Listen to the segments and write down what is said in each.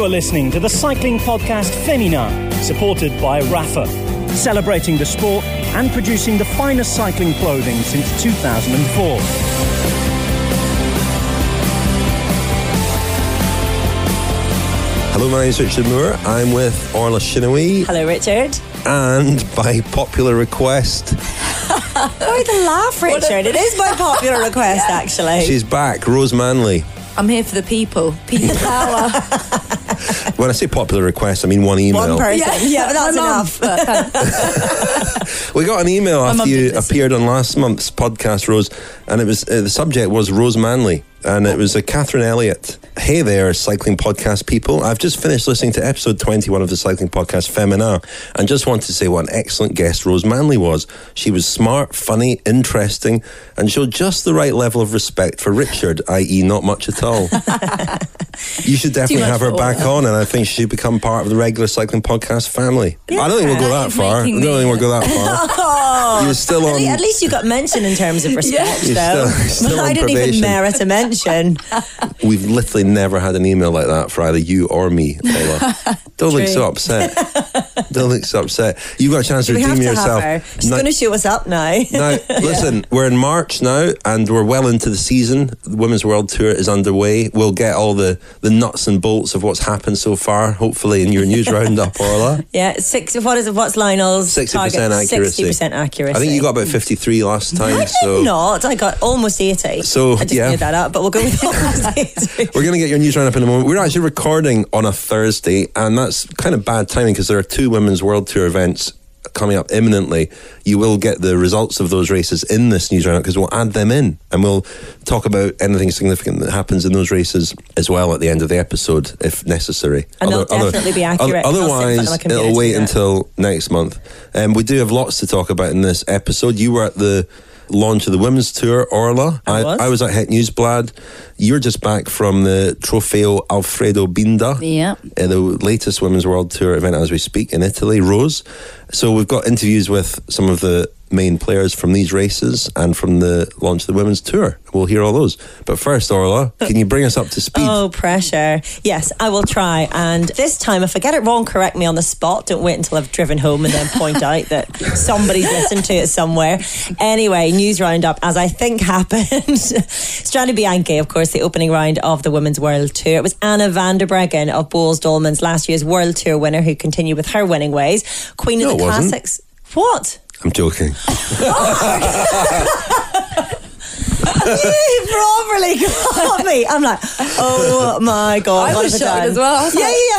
are listening to the cycling podcast Femina, supported by Rapha, celebrating the sport and producing the finest cycling clothing since 2004. Hello, my name is Richard Moore. I'm with Orla Shinawee. Hello, Richard. And by popular request... Why the laugh, Richard? It is by popular request, actually. She's back, Rose Manley. I'm here for the people. People power. When I say popular request, I mean one email. One person. Yeah, but that's enough. We got an email after you appeared on last month's podcast, Rose, and it was the subject was Rose Manley. And it was a Catherine Elliott. Hey there, cycling podcast people. I've just finished listening to episode 21 of the cycling podcast Femina and just wanted to say what an excellent guest Rose Manley was. She was smart, funny, interesting, and showed just the right level of respect for Richard, i.e. not much at all. You should definitely have her back on, and I think she should become part of the regular cycling podcast family. Yeah. I don't think we'll go that far. I don't think we'll go that far. You're still on... At least you got mentioned in terms of respect, though. Still I didn't even merit a mention. We've literally never had an email like that for either you or me, Paula. Don't look so upset. Don't look so upset. You've got a chance to redeem yourself. She's going to show us up now. Now, listen, we're in March now and we're well into the season. The Women's World Tour is underway. We'll get all the nuts and bolts of what's happened so far, hopefully in your news roundup, Orla. Yeah, what's Lionel's 60% target? accuracy. 60% accuracy. I think you got about 53 last time. I did not. I got almost 80. So, I just made that up, but we'll go with almost 80. We're going to get your news roundup in a moment. We're actually recording on a Thursday, and that's kind of bad timing because there are two Women's World Tour events coming up imminently. You will get the results of those races in this news roundup because we'll add them in and we'll talk about anything significant that happens in those races as well at the end of the episode if necessary. And they'll definitely be accurate. Otherwise, it'll wait until next month. We do have lots to talk about in this episode. You were at the launch of the Women's Tour, Orla. I was at Het Nieuwsblad. You're just back from the Trofeo Alfredo Binda, the latest Women's World Tour event as we speak in Italy, Rose. So we've got interviews with some of the main players from these races and from the launch of the Women's Tour. We'll hear all those. But first, Orla, can you bring us up to speed? Oh, pressure. Yes, I will try. And this time, if I get it wrong, correct me on the spot. Don't wait until I've driven home and then point out that somebody's listened to it somewhere. Anyway, news roundup, as I think happened. Strade Bianche, of course, the opening round of the Women's World Tour. It was Anna van der Breggen of Boels Dolmans, last year's World Tour winner, who continued with her winning ways. Queen of the Classics. What? I'm joking. You properly got me. I'm like, oh my God. I was shocked as well.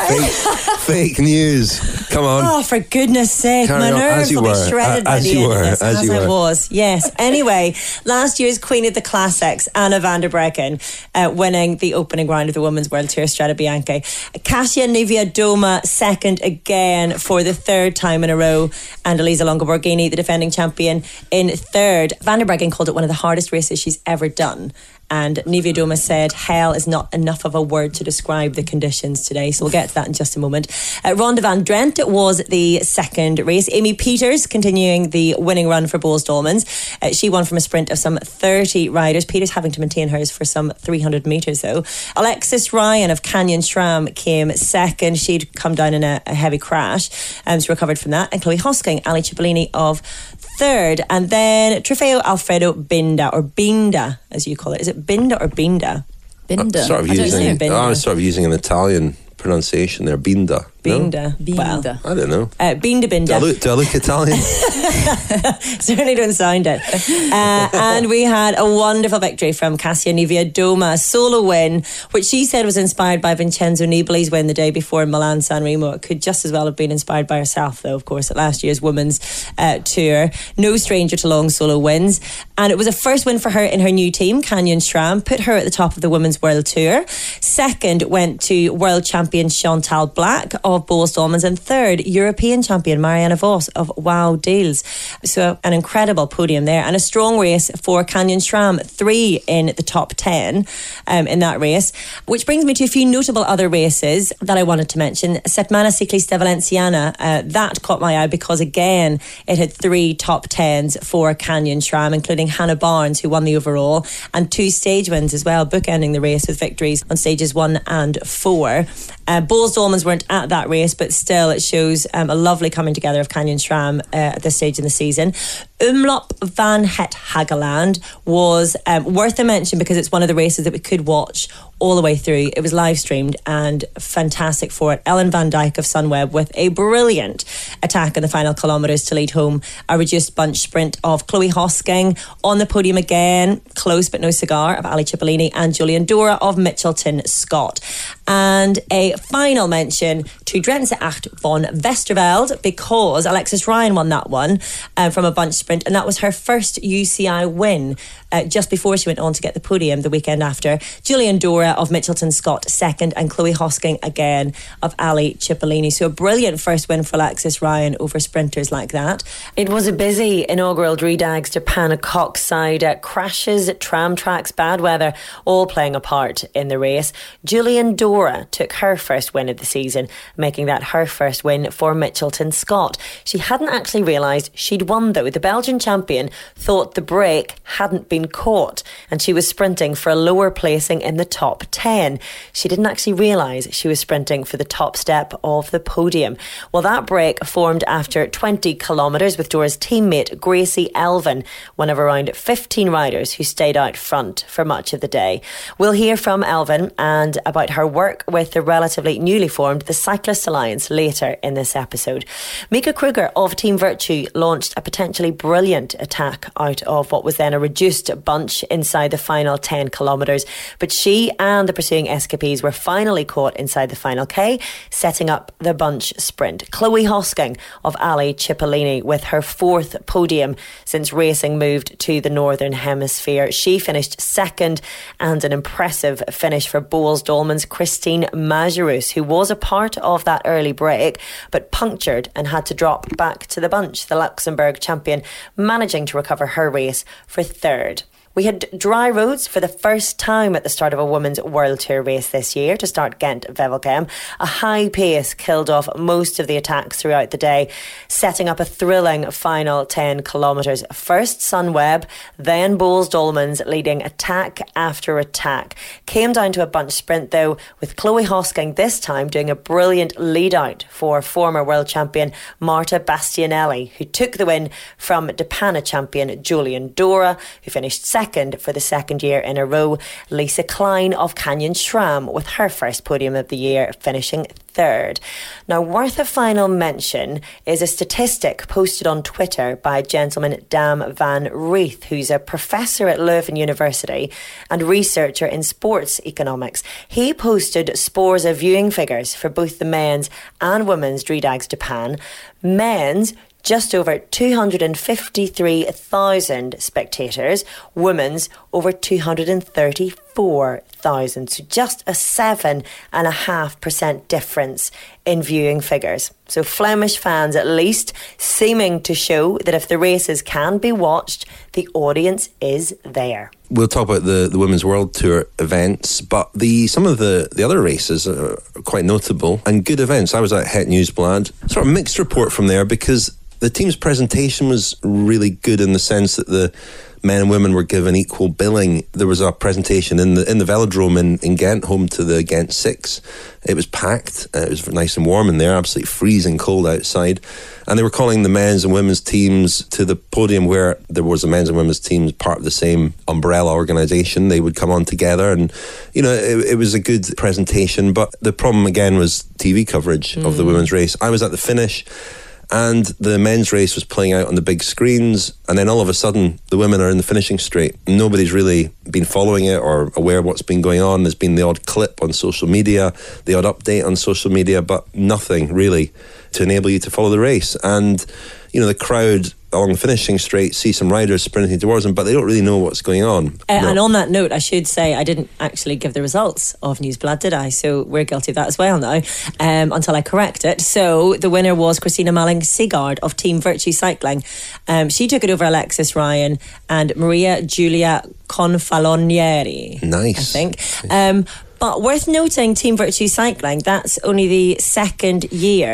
Fake news. Come on. Oh, for goodness sake. Carry my on, nerves will be shredded by the end of this. As I was. Yes. Anyway, last year's Queen of the Classics, Anna van der Breggen, winning the opening round of the Women's World Tour, Strade Bianche. Kasia Niewiadoma second again for the third time in a row. And Elisa Longo Borghini, the defending champion, in third. Van der Breggen called it one of the hardest races she's ever done. And Niewiadoma said hell is not enough of a word to describe the conditions today. So we'll get to that in just a moment. Ronde van Drenthe was the second race. Amy Peters continuing the winning run for Boels Dolmans. She won from a sprint of some 30 riders. Peters having to maintain hers for some 300 metres though. Alexis Ryan of Canyon SRAM came second. She'd come down in a heavy crash. So recovered from that. And Chloe Hosking, Ali Cipollini of third. And then Trofeo Alfredo Binda, or Binda as you call it. Is it Binda or Binda? Binda. I was sort of using an Italian pronunciation there. Binda. Binda. No? Well, I don't know. Binda. Do I look Italian? Certainly don't sound it. And we had a wonderful victory from Kasia Niewiadoma, solo win, which she said was inspired by Vincenzo Nibali's win the day before in Milan San Remo. It could just as well have been inspired by herself, though, of course, at last year's Women's Tour. No stranger to long solo wins. And it was a first win for her in her new team, Canyon SRAM, put her at the top of the Women's World Tour. Second went to world champion Chantal Black of Boels Dolmans, and third, European champion Marianne Vos of Wow Deals. So an incredible podium there, and a strong race for Canyon SRAM, 3 in the top 10 in that race. Which brings me to a few notable other races that I wanted to mention. Setmana Ciclista Valenciana, that caught my eye because again it had 3 top 10s for Canyon SRAM, including Hannah Barnes, who won the overall, and 2 stage wins as well, bookending the race with victories on stages 1 and 4. Bulls Dolmans weren't at that race, but still it shows a lovely coming together of Canyon SRAM at this stage in the season. Umloop van het Hageland was worth a mention because it's one of the races that we could watch all the way through. It was live streamed and fantastic for it. Ellen van Dijk of Sunweb with a brilliant attack in the final kilometres to lead home a reduced bunch sprint of Chloe Hosking. On the podium again, close but no cigar, of Ali Cipollini and Julian Dora of Mitchelton Scott. And a final mention to Drentse Acht van Westerveld because Alexis Ryan won that one from a bunch sprint, and that was her first UCI win just before she went on to get the podium the weekend after. Julian Dora of Mitchelton Scott second, and Chloe Hosking again of Ali Cipollini. So a brilliant first win for Alexis Ryan over sprinters like that. It was a busy inaugural Dredags Japan Coxside. Crashes, tram tracks, bad weather, all playing a part in the race. Julian Dora took her first win of the season, making that her first win for Mitchelton Scott. She hadn't actually realised she'd won though. The Belgian champion thought the break hadn't been caught and she was sprinting for a lower placing in the top 10. She didn't actually realise she was sprinting for the top step of the podium. Well, that break formed after 20 kilometres with Dora's teammate Gracie Elvin, one of around 15 riders who stayed out front for much of the day. We'll hear from Elvin and about her work with the relatively newly formed the Cyclist Alliance later in this episode. Mika Kruger of Team Virtue launched a potentially brilliant attack out of what was then a reduced bunch inside the final 10 kilometres, but she and the pursuing escapees were finally caught inside the final K, setting up the bunch sprint. Chloe Hosking of Ali Cipollini with her fourth podium since racing moved to the Northern Hemisphere. She finished second, and an impressive finish for Bulls Dolmans Christine Majerus, who was a part of that early break but punctured and had to drop back to the bunch. The Luxembourg champion managing to recover her race for third. We had dry roads for the first time at the start of a women's World Tour race this year to start Ghent-Wevelgem. A high pace killed off most of the attacks throughout the day, setting up a thrilling final 10 kilometres. First Sunweb, then Bulls Dolmans leading attack after attack. Came down to a bunch sprint though, with Chloe Hosking this time doing a brilliant lead out for former world champion Marta Bastianelli, who took the win from Depana champion Julian Dora, who finished second for the second year in a row. Lisa Klein of Canyon SRAM with her first podium of the year, finishing third. Now, worth a final mention is a statistic posted on Twitter by a gentleman, Dam van Reeth, who's a professor at Leuven University and researcher in sports economics. He posted scores of viewing figures for both the men's and women's Dredags Japan. Men's, just over 253,000 spectators. Women's, over 234,000. So just a 7.5% difference in viewing figures. So Flemish fans, at least, seeming to show that if the races can be watched, the audience is there. We'll talk about the Women's World Tour events, but some of the other races are quite notable and good events. I was at Het Nieuwsblad. Sort of mixed report from there because the team's presentation was really good in the sense that the men and women were given equal billing. There was a presentation in the velodrome in Ghent, home to the Ghent 6. It was packed. It was nice and warm in there, absolutely freezing cold outside. And they were calling the men's and women's teams to the podium where there was the men's and women's teams part of the same umbrella organisation. They would come on together and, it was a good presentation. But the problem again was TV coverage of the women's race. I was at the finish, and the men's race was playing out on the big screens, and then all of a sudden the women are in the finishing straight. Nobody's really been following it or aware of what's been going on. There's been the odd clip on social media, the odd update on social media, but nothing really to enable you to follow the race. And the crowd along the finishing straight see some riders sprinting towards them, but they don't really know what's going on. And on that note, I should say I didn't actually give the results of Nieuwsblad, did I? So we're guilty of that as well now, until I correct it. So the winner was Christina Malling-Sigard of Team Virtue Cycling. She took it over Alexis Ryan and Maria Giulia Confalonieri. Nice. I think. But worth noting, Team Virtue Cycling, that's only the second year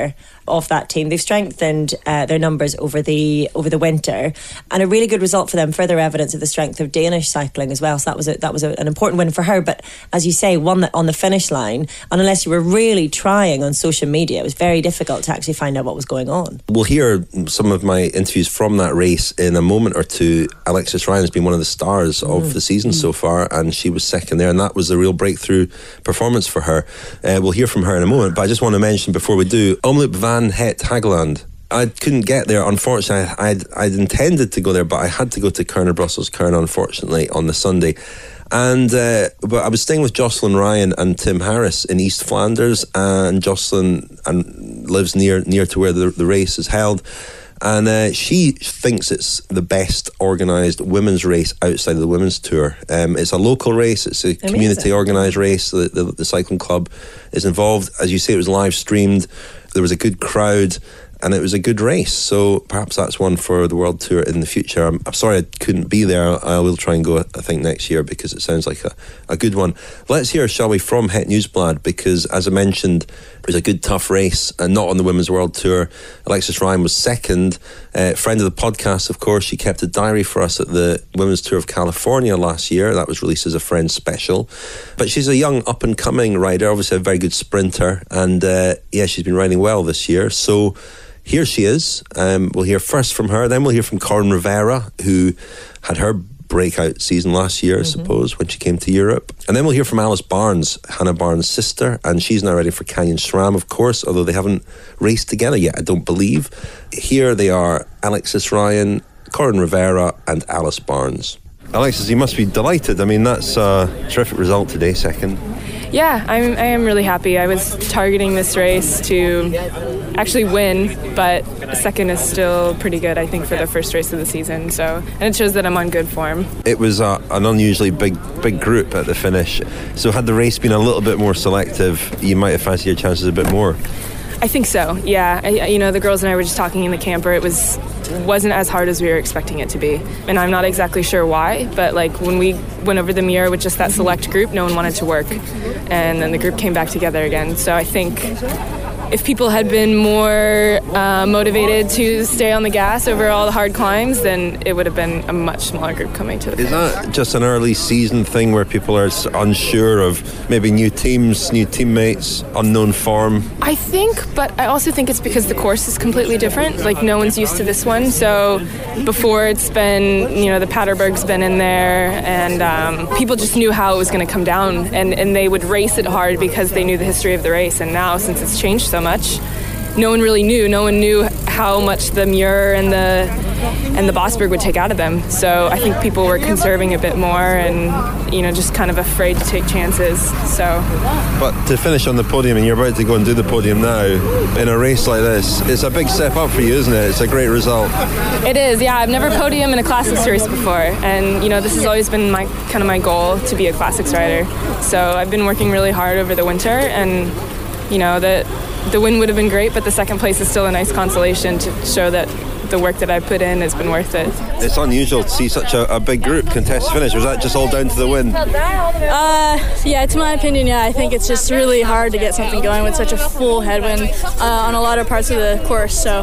of that team. They've strengthened their numbers over the winter, and a really good result for them. Further evidence of the strength of Danish cycling as well. So that was an important win for her. But as you say, one that on the finish line, and unless you were really trying on social media, it was very difficult to actually find out what was going on. We'll hear some of my interviews from that race in a moment or two. Alexis Ryan has been one of the stars of the season so far, and she was second there, and that was a real breakthrough performance for her. We'll hear from her in a moment, but I just want to mention before we do, Omloop van Het Hageland. I couldn't get there, unfortunately. I'd intended to go there, but I had to go to Kuurne Brussels Kuurne, unfortunately, on the Sunday. And but I was staying with Jocelyn Ryan and Tim Harris in East Flanders, and Jocelyn lives near to where the race is held. And she thinks it's the best organised women's race outside of the women's tour. It's a local race. It's a community organised race. The cycling club is involved. As you say, it was live streamed. There was a good crowd, and it was a good race. So perhaps that's one for the World Tour in the future. I'm sorry I couldn't be there. I will try and go, I think, next year, because it sounds like a good one. Let's hear, shall we, from Het Nieuwsblad, because as I mentioned, it was a good, tough race, and not on the Women's World Tour. Alexis Ryan was second. Friend of the podcast, of course. She kept a diary for us at the Women's Tour of California last year. That was released as a Friends special. But she's a young, up-and-coming rider, obviously a very good sprinter, and she's been riding well this year. So here she is. We'll hear first from her, then we'll hear from Coryn Rivera, who had her breakout season last year, I suppose, when she came to Europe. And then we'll hear from Alice Barnes, Hannah Barnes' sister, and she's now ready for Canyon SRAM, of course, although they haven't raced together yet, I don't believe. Here they are, Alexis Ryan, Coryn Rivera, and Alice Barnes. Alexis, you must be delighted. I mean, that's a terrific result today, second. Yeah, I am really happy. I was targeting this race to actually win, but second is still pretty good, I think, for the first race of the season. And it shows that I'm on good form. It was an unusually big group at the finish. So had the race been a little bit more selective, you might have fancied your chances a bit more. I think so, yeah. The girls and I were just talking in the camper. It wasn't as hard as we were expecting it to be. And I'm not exactly sure why, but when we went over the mirror with just that select group, no one wanted to work. And then the group came back together again. So I think if people had been more motivated to stay on the gas over all the hard climbs, then it would have been a much smaller group coming to the finish. Is that just an early season thing where people are unsure of maybe new teams, new teammates, unknown form? I think, but I also think it's because the course is completely different. No one's used to this one. So before it's been, the Paterberg's been in there, and people just knew how it was going to come down, and they would race it hard because they knew the history of the race. And now, since it's changed so much, no one really knew. No one knew how much the Muir and the Bosberg would take out of them. So I think people were conserving a bit more, and just kind of afraid to take chances. But to finish on the podium, and you're about to go and do the podium now in a race like this, it's a big step up for you, isn't it? It's a great result. It is, yeah. I've never podiumed in a classics race before, and this has always been my goal, to be a classics rider. So I've been working really hard over the winter, and the win would have been great, but the second place is still a nice consolation to show that the work that I put in has been worth it. It's unusual to see such a big group contest finish. Was that just all down to the win? Yeah, to my opinion, I think it's just really hard to get something going with such a full headwind on a lot of parts of the course. So,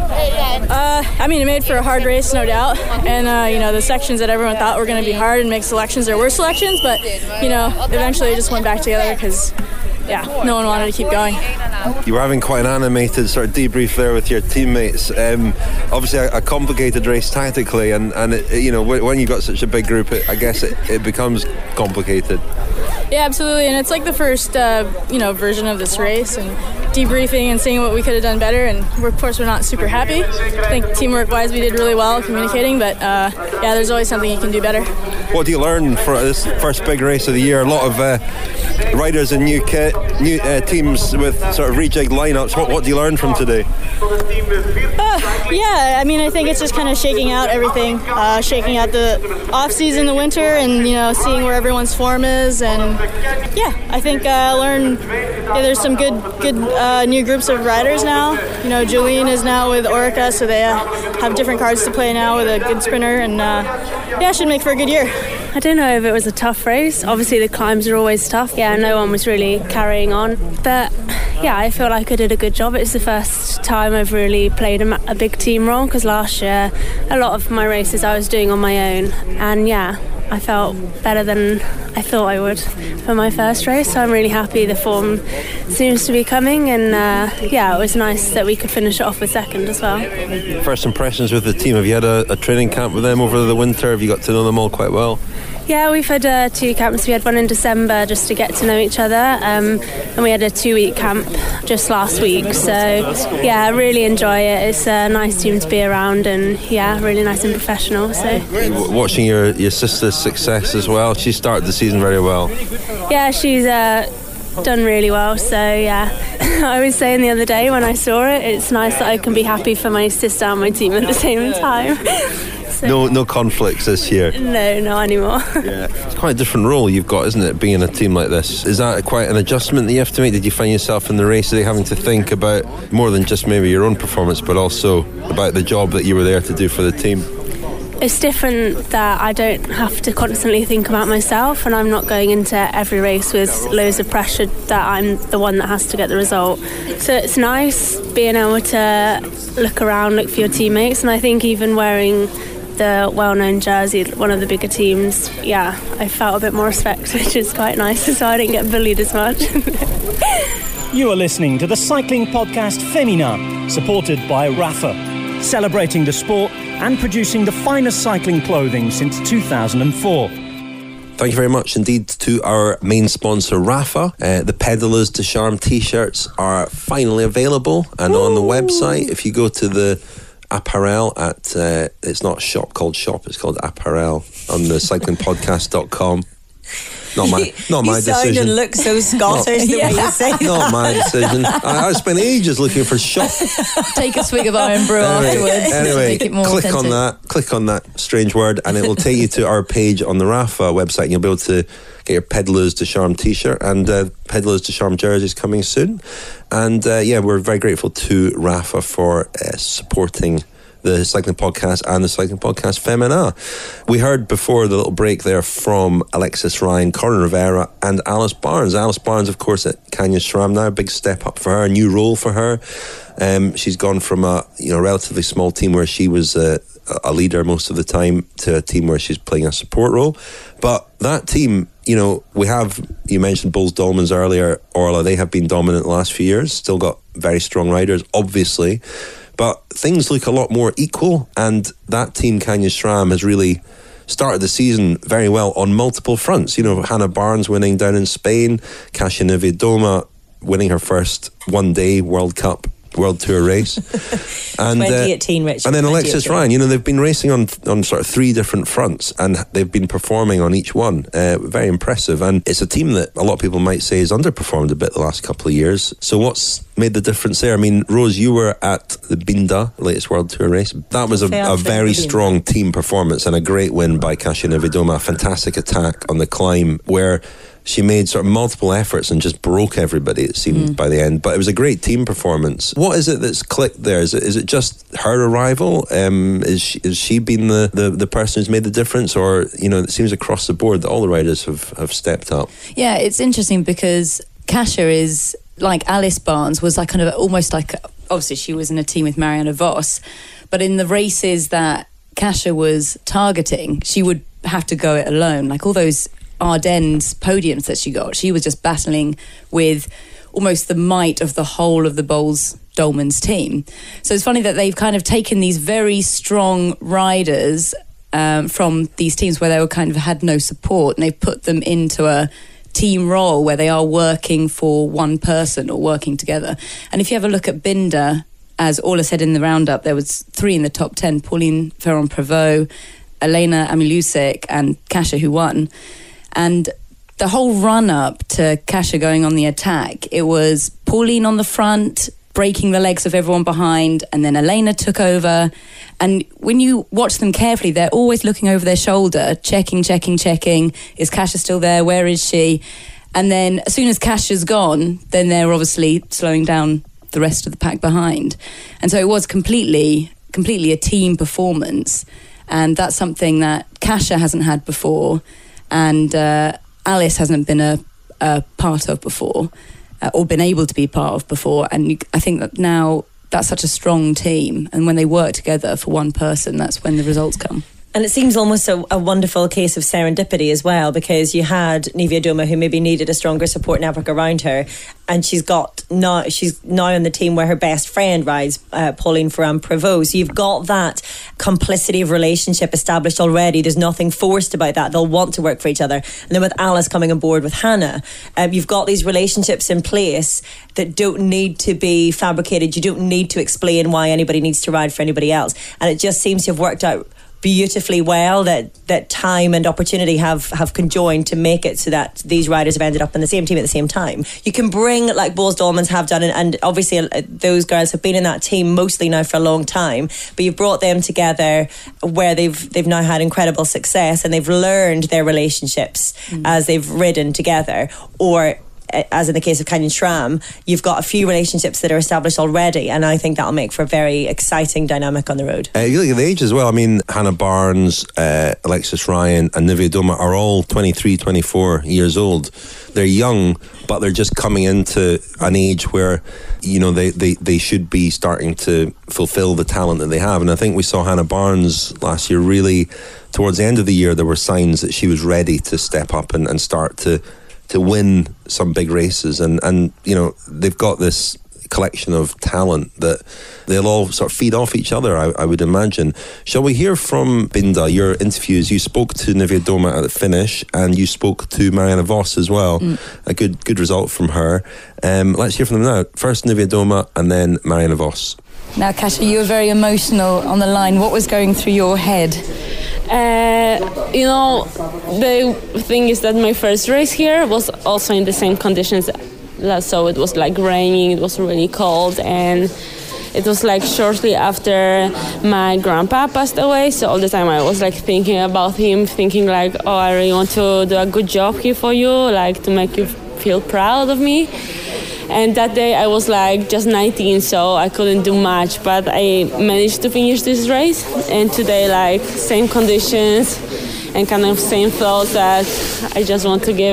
it made for a hard race, no doubt. And, the sections that everyone thought were going to be hard and make selections, there were selections, but, eventually it just went back together because no one wanted to keep going. You were having quite an animated sort of debrief there with your teammates. Obviously a complicated race tactically, and when you've got such a big group, I guess it becomes complicated. Yeah, absolutely, and it's the first version of this race, and debriefing and seeing what we could have done better, and of course we're not super happy. I think teamwork wise we did really well communicating, but there's always something you can do better. What do you learn for this first big race of the year? A lot of riders in new kit, new teams with sort of rejigged lineups. What do you learn from today? I think it's just kind of shaking out everything, shaking out the off season, the winter, and seeing where everyone's form is, and I think I learned there's some good new groups of riders now. Julien is now with Orica, so they have different cards to play now with a good sprinter, and should make for a good year. I don't know if it was a tough race. Obviously the climbs are always tough. No one was really carrying on. But yeah, I feel like I did a good job. It's the first time I've really played a big team role, because last year a lot of my races I was doing on my own, and yeah, I felt better than I thought I would for my first race, so I'm really happy the form seems to be coming, and yeah, it was nice that we could finish it off with second as well. First impressions with the team, have you had a training camp with them over the winter? Have you got to know them all quite well? Yeah, we've had 2 camps. We had one in December just to get to know each other, and we had a 2-week camp just last week. So yeah, I really enjoy it. It's a nice team to be around, and yeah, really nice and professional. So watching your sister's success as well, she started the season very well. Yeah, she's done really well, so yeah. I was saying the other day when I saw it, it's nice that I can be happy for my sister and my team at the same time. So, no conflicts this year? No, not anymore. Yeah. It's quite a different role you've got, isn't it, being in a team like this? Is that quite an adjustment that you have to make? Did you find yourself in the race today having to think about more than just maybe your own performance, but also about the job that you were there to do for the team? It's different that I don't have to constantly think about myself, and I'm not going into every race with loads of pressure that I'm the one that has to get the result. So it's nice being able to look around, look for your teammates, and I think even wearing the well-known jersey, one of the bigger teams, yeah, I felt a bit more respect, which is quite nice, so I didn't get bullied as much. You are listening to the cycling podcast Femina, supported by Rapha, celebrating the sport and producing the finest cycling clothing since 2004. Thank you very much indeed to our main sponsor, Rapha. The Pedalers de Charme t-shirts are finally available and on the website. If you go to the apparel at, it's not shop called shop, it's called apparel on the cyclingpodcast.com. Not my decision. You sound and look so Scottish the way you say that. Not my decision. I spent ages looking for shop. Take a swig of Iron Brew afterwards. Anyway, make it more click authentic. click on that strange word, and it will take you to our page on the Rapha website, and you'll be able to get your Pedalers de Charme t-shirt and Pedalers de Charme jerseys coming soon. And yeah, we're very grateful to Rapha for supporting the Cycling Podcast and the Cycling Podcast Femina. We heard before the little break there from Alexis Ryan, Corin Rivera and Alice Barnes. Alice Barnes, of course, at Canyon SRAM now, a big step up for her, a new role for her. She's gone from a relatively small team where she was a leader most of the time to a team where she's playing a support role. But that team, you mentioned Bulls Dolmans earlier, Orla, they have been dominant the last few years, still got very strong riders, obviously. But things look a lot more equal, and that team, Canyon SRAM, has really started the season very well on multiple fronts. Hannah Barnes winning down in Spain, Kasia Niewiadoma winning her first one-day World Tour race. And 2018, Richard. And then Alexis Ryan, they've been racing on sort of 3 different fronts, and they've been performing on each one. Very impressive. And it's a team that a lot of people might say has underperformed a bit the last couple of years. So what's made the difference there? I mean, Rose, you were at the Binda, latest World Tour race. That was a very strong team performance and a great win by Kasia Niewiadoma. A fantastic attack on the climb where she made sort of multiple efforts and just broke everybody, it seemed, by the end. But it was a great team performance. What is it that's clicked there? Is it just her arrival? Is she been the person who's made the difference? Or, it seems across the board that all the riders have stepped up. Yeah, it's interesting because Kasia is, like Alice Barnes, was like kind of almost like, obviously she was in a team with Marianne Vos, but in the races that Kasia was targeting, she would have to go it alone. Like all those Ardennes podiums that she got, she was just battling with almost the might of the whole of the Bulls Dolmans team. So it's funny that they've kind of taken these very strong riders from these teams where they were kind of had no support, and they've put them into a team role where they are working for one person or working together. And if you have a look at Binda, as Orla said in the roundup, there was 3 in the top 10, Pauline Ferrand-Prévot, Elena Amilusek and Kasia, who won. And the whole run-up to Kasia going on the attack, it was Pauline on the front, breaking the legs of everyone behind, and then Elena took over. And when you watch them carefully, they're always looking over their shoulder, checking. Is Kasia still there? Where is she? And then as soon as Kasia's gone, then they're obviously slowing down the rest of the pack behind. And so it was completely a team performance. And that's something that Kasia hasn't had before, and Alice hasn't been a part of before. or been able to be part of before. And I think that now that's such a strong team, and when they work together for one person, that's when the results come. And it seems almost a wonderful case of serendipity as well, because you had Niewiadoma, who maybe needed a stronger support network around her, and she's now on the team where her best friend rides, Pauline Ferrand-Prévot. So you've got that complicity of relationship established already. There's nothing forced about that. They'll want to work for each other. And then with Alice coming on board with Hannah, you've got these relationships in place that don't need to be fabricated. You don't need to explain why anybody needs to ride for anybody else. And it just seems to have worked out beautifully well, that time and opportunity have conjoined to make it so that these riders have ended up in the same team at the same time. You can bring, like Boels Dolmans have done, and obviously those girls have been in that team mostly now for a long time, but you've brought them together where they've now had incredible success, and they've learned their relationships as they've ridden together. Or as in the case of Canyon SRAM, you've got a few relationships that are established already, and I think that'll make for a very exciting dynamic on the road. You look at the age as well. I mean, Hannah Barnes, Alexis Ryan and Niewiadoma are all 23, 24 years old. They're young, but they're just coming into an age where, you know, they should be starting to fulfill the talent that they have. And I think we saw Hannah Barnes last year really, towards the end of the year, there were signs that she was ready to step up and start to win some big races, and you know, they've got this collection of talent that they'll all sort of feed off each other, I would imagine. Shall we hear from Binda, your interviews? You spoke to Niewiadoma at the finish, and you spoke to Marianne Vos as well. A good result from her. Let's hear from them now. First Niewiadoma and then Marianne Vos. Now, Kasia, you were very emotional on the line. What was going through your head? You know, the thing is that my first race here was also in the same conditions. So it was like raining, it was really cold, and it was like shortly after my grandpa passed away. So all the time I was like thinking about him, thinking like, oh, I really want to do a good job here for you, like to make you feel proud of me. And that day I was like just 19, so I couldn't do much, but I managed to finish this race. And today, like, same conditions and kind of same thoughts that I just want to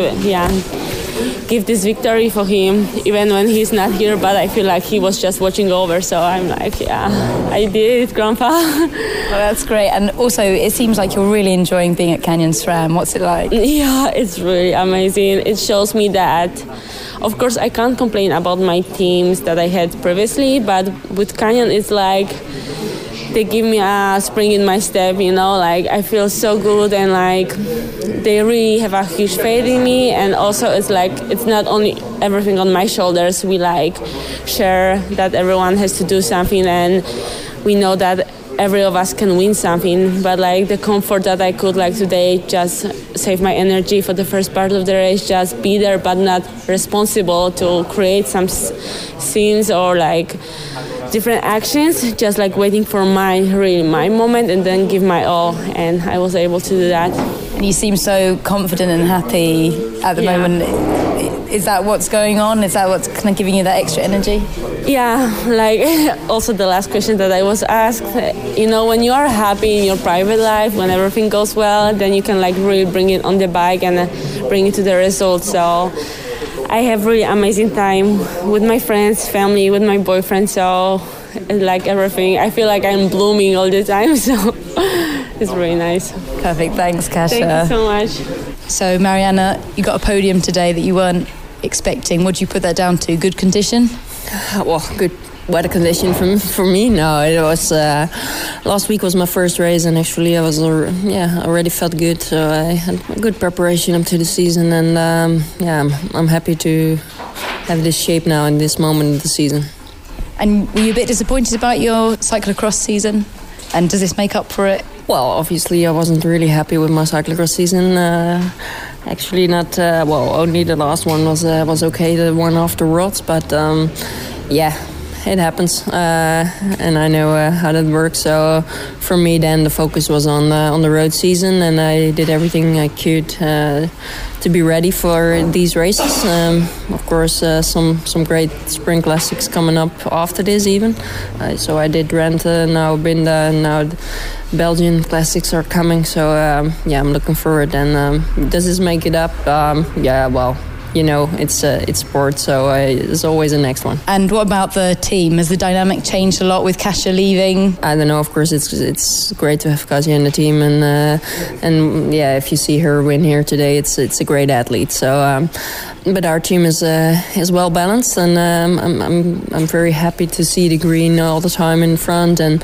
give this victory for him, even when he's not here, but I feel like he was just watching over. So I'm like, I did it, Grandpa. Well, that's great. And also, it seems like you're really enjoying being at Canyon SRAM. What's it like? Yeah, it's really amazing. It shows me that, of course, I can't complain about my teams that I had previously, but with Canyon, it's like they give me a spring in my step, you know, like I feel so good, and like they really have a huge faith in me. And also it's like it's not only everything on my shoulders. We like share that everyone has to do something, and we know that every of us can win something, but like the comfort that I could like today just save my energy for the first part of the race, just be there but not responsible to create some scenes or like different actions, just like waiting for my moment and then give my all, and I was able to do that. And you seem so confident and happy at the moment. Is that what's going on? Is that what's kind of giving you that extra energy? Yeah, like also the last question that I was asked, you know, when you are happy in your private life, when everything goes well, then you can like really bring it on the bike and bring it to the results. So I have really amazing time with my friends, family, with my boyfriend. So like everything, I feel like I'm blooming all the time. So it's really nice. Perfect. Thanks, Kasia. Thank you so much. So Marianne, you got a podium today that you weren't expecting. What do you put that down to? Good condition? Well, good weather condition for me. No, it was last week was my first race, and actually I was already felt good. So I had a good preparation up to the season, and I'm happy to have this shape now in this moment of the season. And were you a bit disappointed about your cyclocross season? And does this make up for it? Well, obviously I wasn't really happy with my cyclocross season. Actually not, only the last one was okay, the one after Rots, but it happens, and I know how that works. So for me then the focus was on the road season, and I did everything I could to be ready for these races. Of course, some great spring classics coming up after this even. So I did Drenthe, now Binda, and now Belgian classics are coming. So I'm looking forward. And does this make it up? it's sport, so there's always a next one. And what about the team? Has the dynamic changed a lot with Kasia leaving? I don't know. Of course, it's great to have Kasia in the team, and yeah, if you see her win here today, it's a great athlete. So, but our team is well balanced, and I'm very happy to see the green all the time in front, and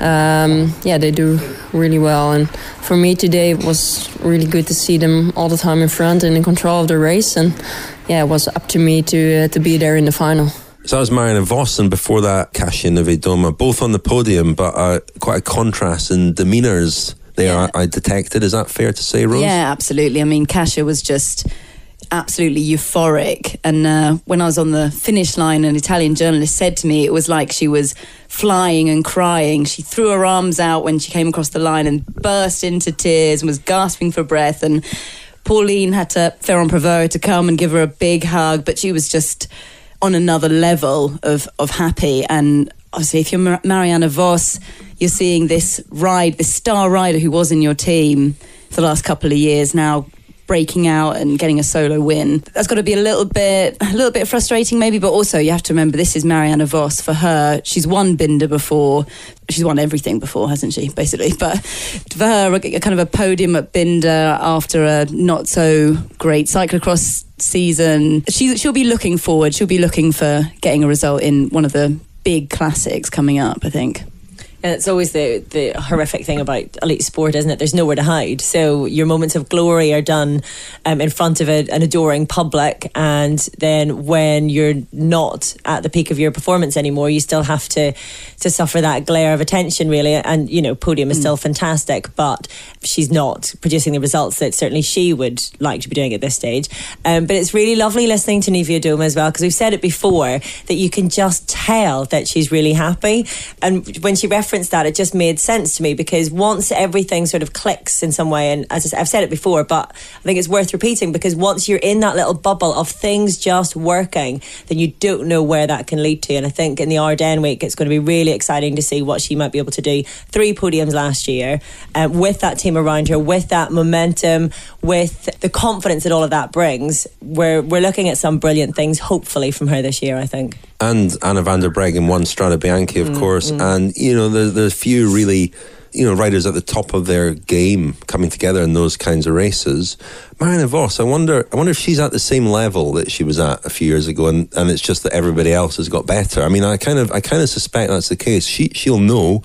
yeah, they do really well. And for me today, it was really good to see them all the time in front and in control of the race, and yeah, it was up to me to be there in the final. So that was Marianne Vos, and before that, Kasia Niewiadoma, both on the podium, but quite a contrast in demeanours there, I detected. Is that fair to say, Rose? Yeah, absolutely. I mean, Kasia was just absolutely euphoric, and when I was on the finish line, an Italian journalist said to me it was like she was flying and crying. She threw her arms out when she came across the line and burst into tears and was gasping for breath, and Pauline Ferrand-Prévot to come and give her a big hug, but she was just on another level of happy. And obviously, if you're Marianne Vos, you're seeing this star rider who was in your team for the last couple of years now breaking out and getting a solo win. That's got to be a little bit frustrating maybe, but also you have to remember this is Marianne Vos. For her, she's won Binder before. She's won everything before, hasn't she, basically? But for her, kind of a podium at Binder after a not so great cyclocross season, she'll be looking forward. She'll be looking for getting a result in one of the big classics coming up, I think. And it's always the horrific thing about elite sport, isn't it? There's nowhere to hide. So your moments of glory are done in front of an adoring public, and then when you're not at the peak of your performance anymore, you still have to suffer that glare of attention, really. And, podium is still fantastic, but she's not producing the results that certainly she would like to be doing at this stage. But it's really lovely listening to Niewiadoma as well, because we've said it before, that you can just tell that she's really happy. And when she referenced that, it just made sense to me, because once everything sort of clicks in some way, and as I've said it before, but I think it's worth repeating, because once you're in that little bubble of things just working, then you don't know where that can lead to. And I think in the Ardennes week, it's going to be really exciting to see what she might be able to do. 3 podiums last year, with that team around her, with that momentum, with the confidence that all of that brings. We're looking at some brilliant things, hopefully, from her this year, I think. And Anna van der Breggen won Strade Bianche, of course. And, there's few really, riders at the top of their game coming together in those kinds of races. Marianne Vos, I wonder if she's at the same level that she was at a few years ago, and it's just that everybody else has got better. I mean, I kind of suspect that's the case. She'll know,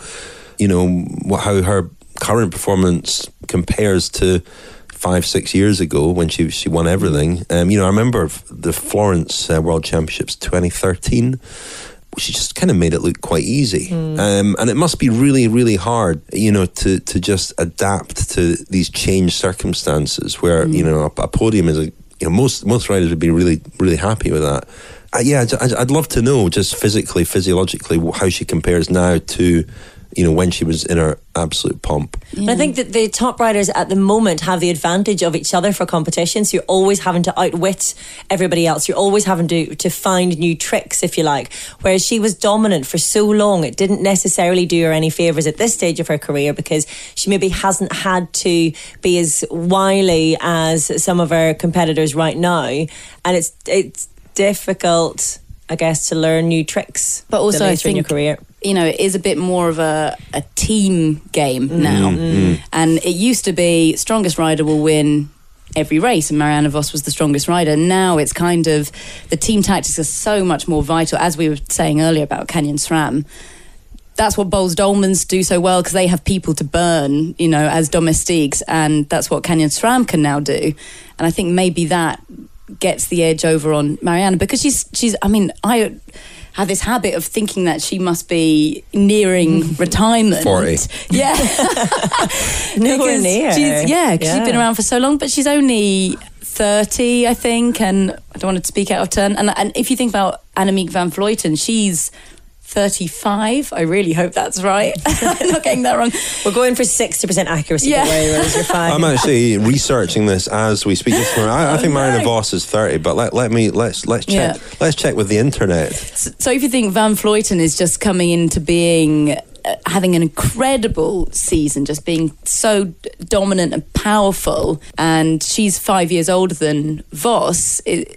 how her current performance compares to 5-6 years ago when she won everything. I remember the Florence World Championships 2013. She just kind of made it look quite easy. And it must be really, really hard, to just adapt to these changed circumstances where, a podium is most riders would be really, really happy with that. I'd love to know just physically, physiologically, how she compares now to, when she was in her absolute pomp. And I think that the top riders at the moment have the advantage of each other for competition, so you're always having to outwit everybody else. You're always having to find new tricks, if you like. Whereas she was dominant for so long, it didn't necessarily do her any favours at this stage of her career, because she maybe hasn't had to be as wily as some of her competitors right now. And it's difficult, I guess, to learn new tricks. But also, I think, in your career, it is a bit more of a team game now. And it used to be strongest rider will win every race, and Marianne Vos was the strongest rider. Now it's kind of, the team tactics are so much more vital, as we were saying earlier about Canyon SRAM. That's what Boels Dolmans do so well, because they have people to burn, as domestiques, and that's what Canyon SRAM can now do. And I think maybe that gets the edge over on Marianne, because she's I have this habit of thinking that she must be nearing retirement. 40. Yeah. Nowhere near. She's been around for so long, but she's only 30, I think, and I don't want to speak out of turn. And if you think about Annemiek van Vleuten, she's 35. I really hope that's right. I'm not getting that wrong. We're going for 60% accuracy. Yeah. Rose, you're fine. I'm actually researching this as we speak. I think Marianne Vos is 30, but let's check. Yeah. Let's check with the internet. So if you think Van Vleuten is just coming into being, having an incredible season, just being so dominant and powerful, and she's 5 years older than Vos,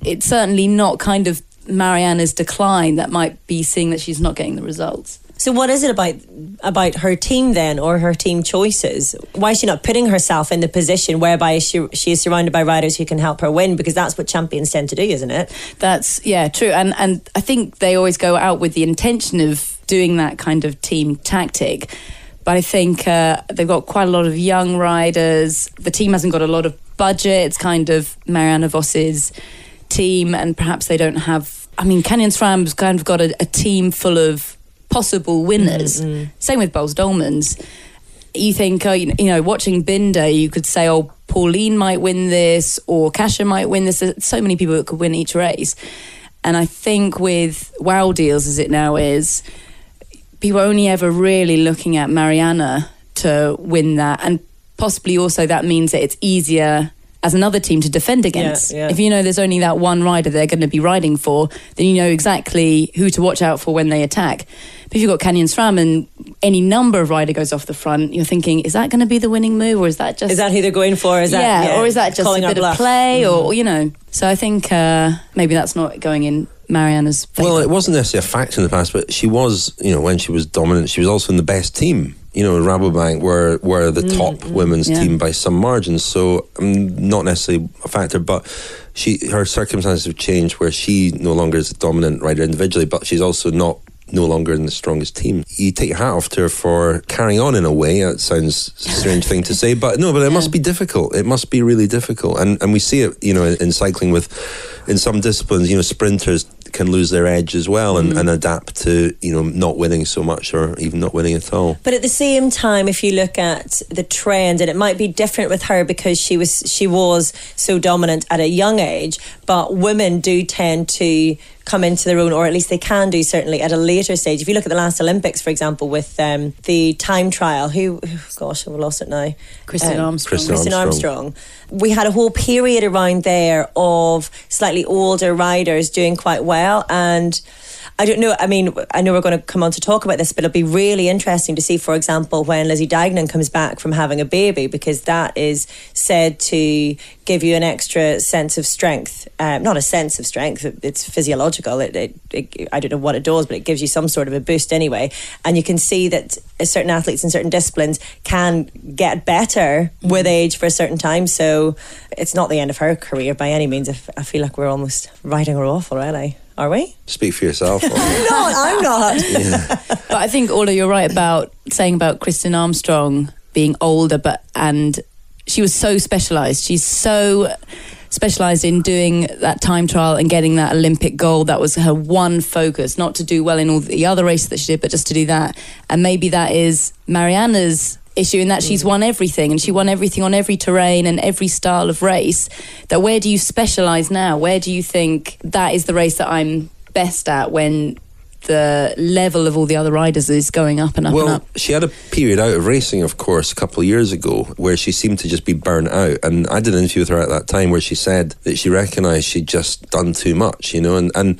it's certainly not kind of Marianne's decline that might be seeing that she's not getting the results. So what is it about her team then, or her team choices? Why is she not putting herself in the position whereby she is surrounded by riders who can help her win? Because that's what champions tend to do, isn't it? That's, true. And I think they always go out with the intention of doing that kind of team tactic. But I think they've got quite a lot of young riders. The team hasn't got a lot of budget. It's kind of Marianne Vos's team, and perhaps they don't have... I mean, Canyon SRAM's kind of got a team full of possible winners. Same with Boels Dolmans. You think, watching Binder, you could say, Pauline might win this, or Kasia might win this. There's so many people that could win each race. And I think with Wow Deals, as it now is, people are only ever really looking at Marianne to win that. And possibly also that means that it's easier as another team to defend against. Yeah. If you know there's only that one rider they're going to be riding for, then you know exactly who to watch out for when they attack. But if you've got Canyon SRAM and any number of rider goes off the front, you're thinking, is that going to be the winning move, or is that just... Is that who they're going for? Or is that just a bit of play? Or, So I think maybe that's not going in Marianne's favour. Well, it wasn't necessarily a factor in the past, but she was, when she was dominant, she was also in the best team. Rabobank were the top women's team by some margins, so not necessarily a factor, but her circumstances have changed where she no longer is a dominant rider individually, but she's also no longer in the strongest team. You take your hat off to her for carrying on in a way. That sounds a strange thing to say, but it must be difficult. It must be really difficult, and we see it, in cycling in some disciplines, sprinters can lose their edge as well and adapt to not winning so much, or even not winning at all. But at the same time, if you look at the trend, and it might be different with her because she was so dominant at a young age, but women do tend to come into their own, or at least they can do certainly at a later stage. If you look at the last Olympics, for example, with the time trial, I've lost it now. Kristen Armstrong. We had a whole period around there of slightly older riders doing quite well, and I don't know, I know we're going to come on to talk about this, but it'll be really interesting to see, for example, when Lizzie Deignan comes back from having a baby, because that is said to give you an extra sense of strength. Not a sense of strength, it's physiological. It I don't know what it does, but it gives you some sort of a boost anyway. And you can see that certain athletes in certain disciplines can get better with age for a certain time. So it's not the end of her career by any means. I feel like we're almost writing her off already. Are we? Speak for yourself. No, I'm not. But I think, Orla, you're right about saying about Kristen Armstrong being older, and she was so specialised. She's so specialised in doing that time trial and getting that Olympic gold. That was her one focus, not to do well in all the other races that she did, but just to do that. And maybe that is Marianne's issue, in that she's won everything, and she won everything on every terrain and every style of race. That where do you specialise now? Where do you think that is the race that I'm best at, when the level of all the other riders is going up and up and up? Well, she had a period out of racing, of course, a couple of years ago, where she seemed to just be burnt out. And I did an interview with her at that time where she said that she recognised she'd just done too much, and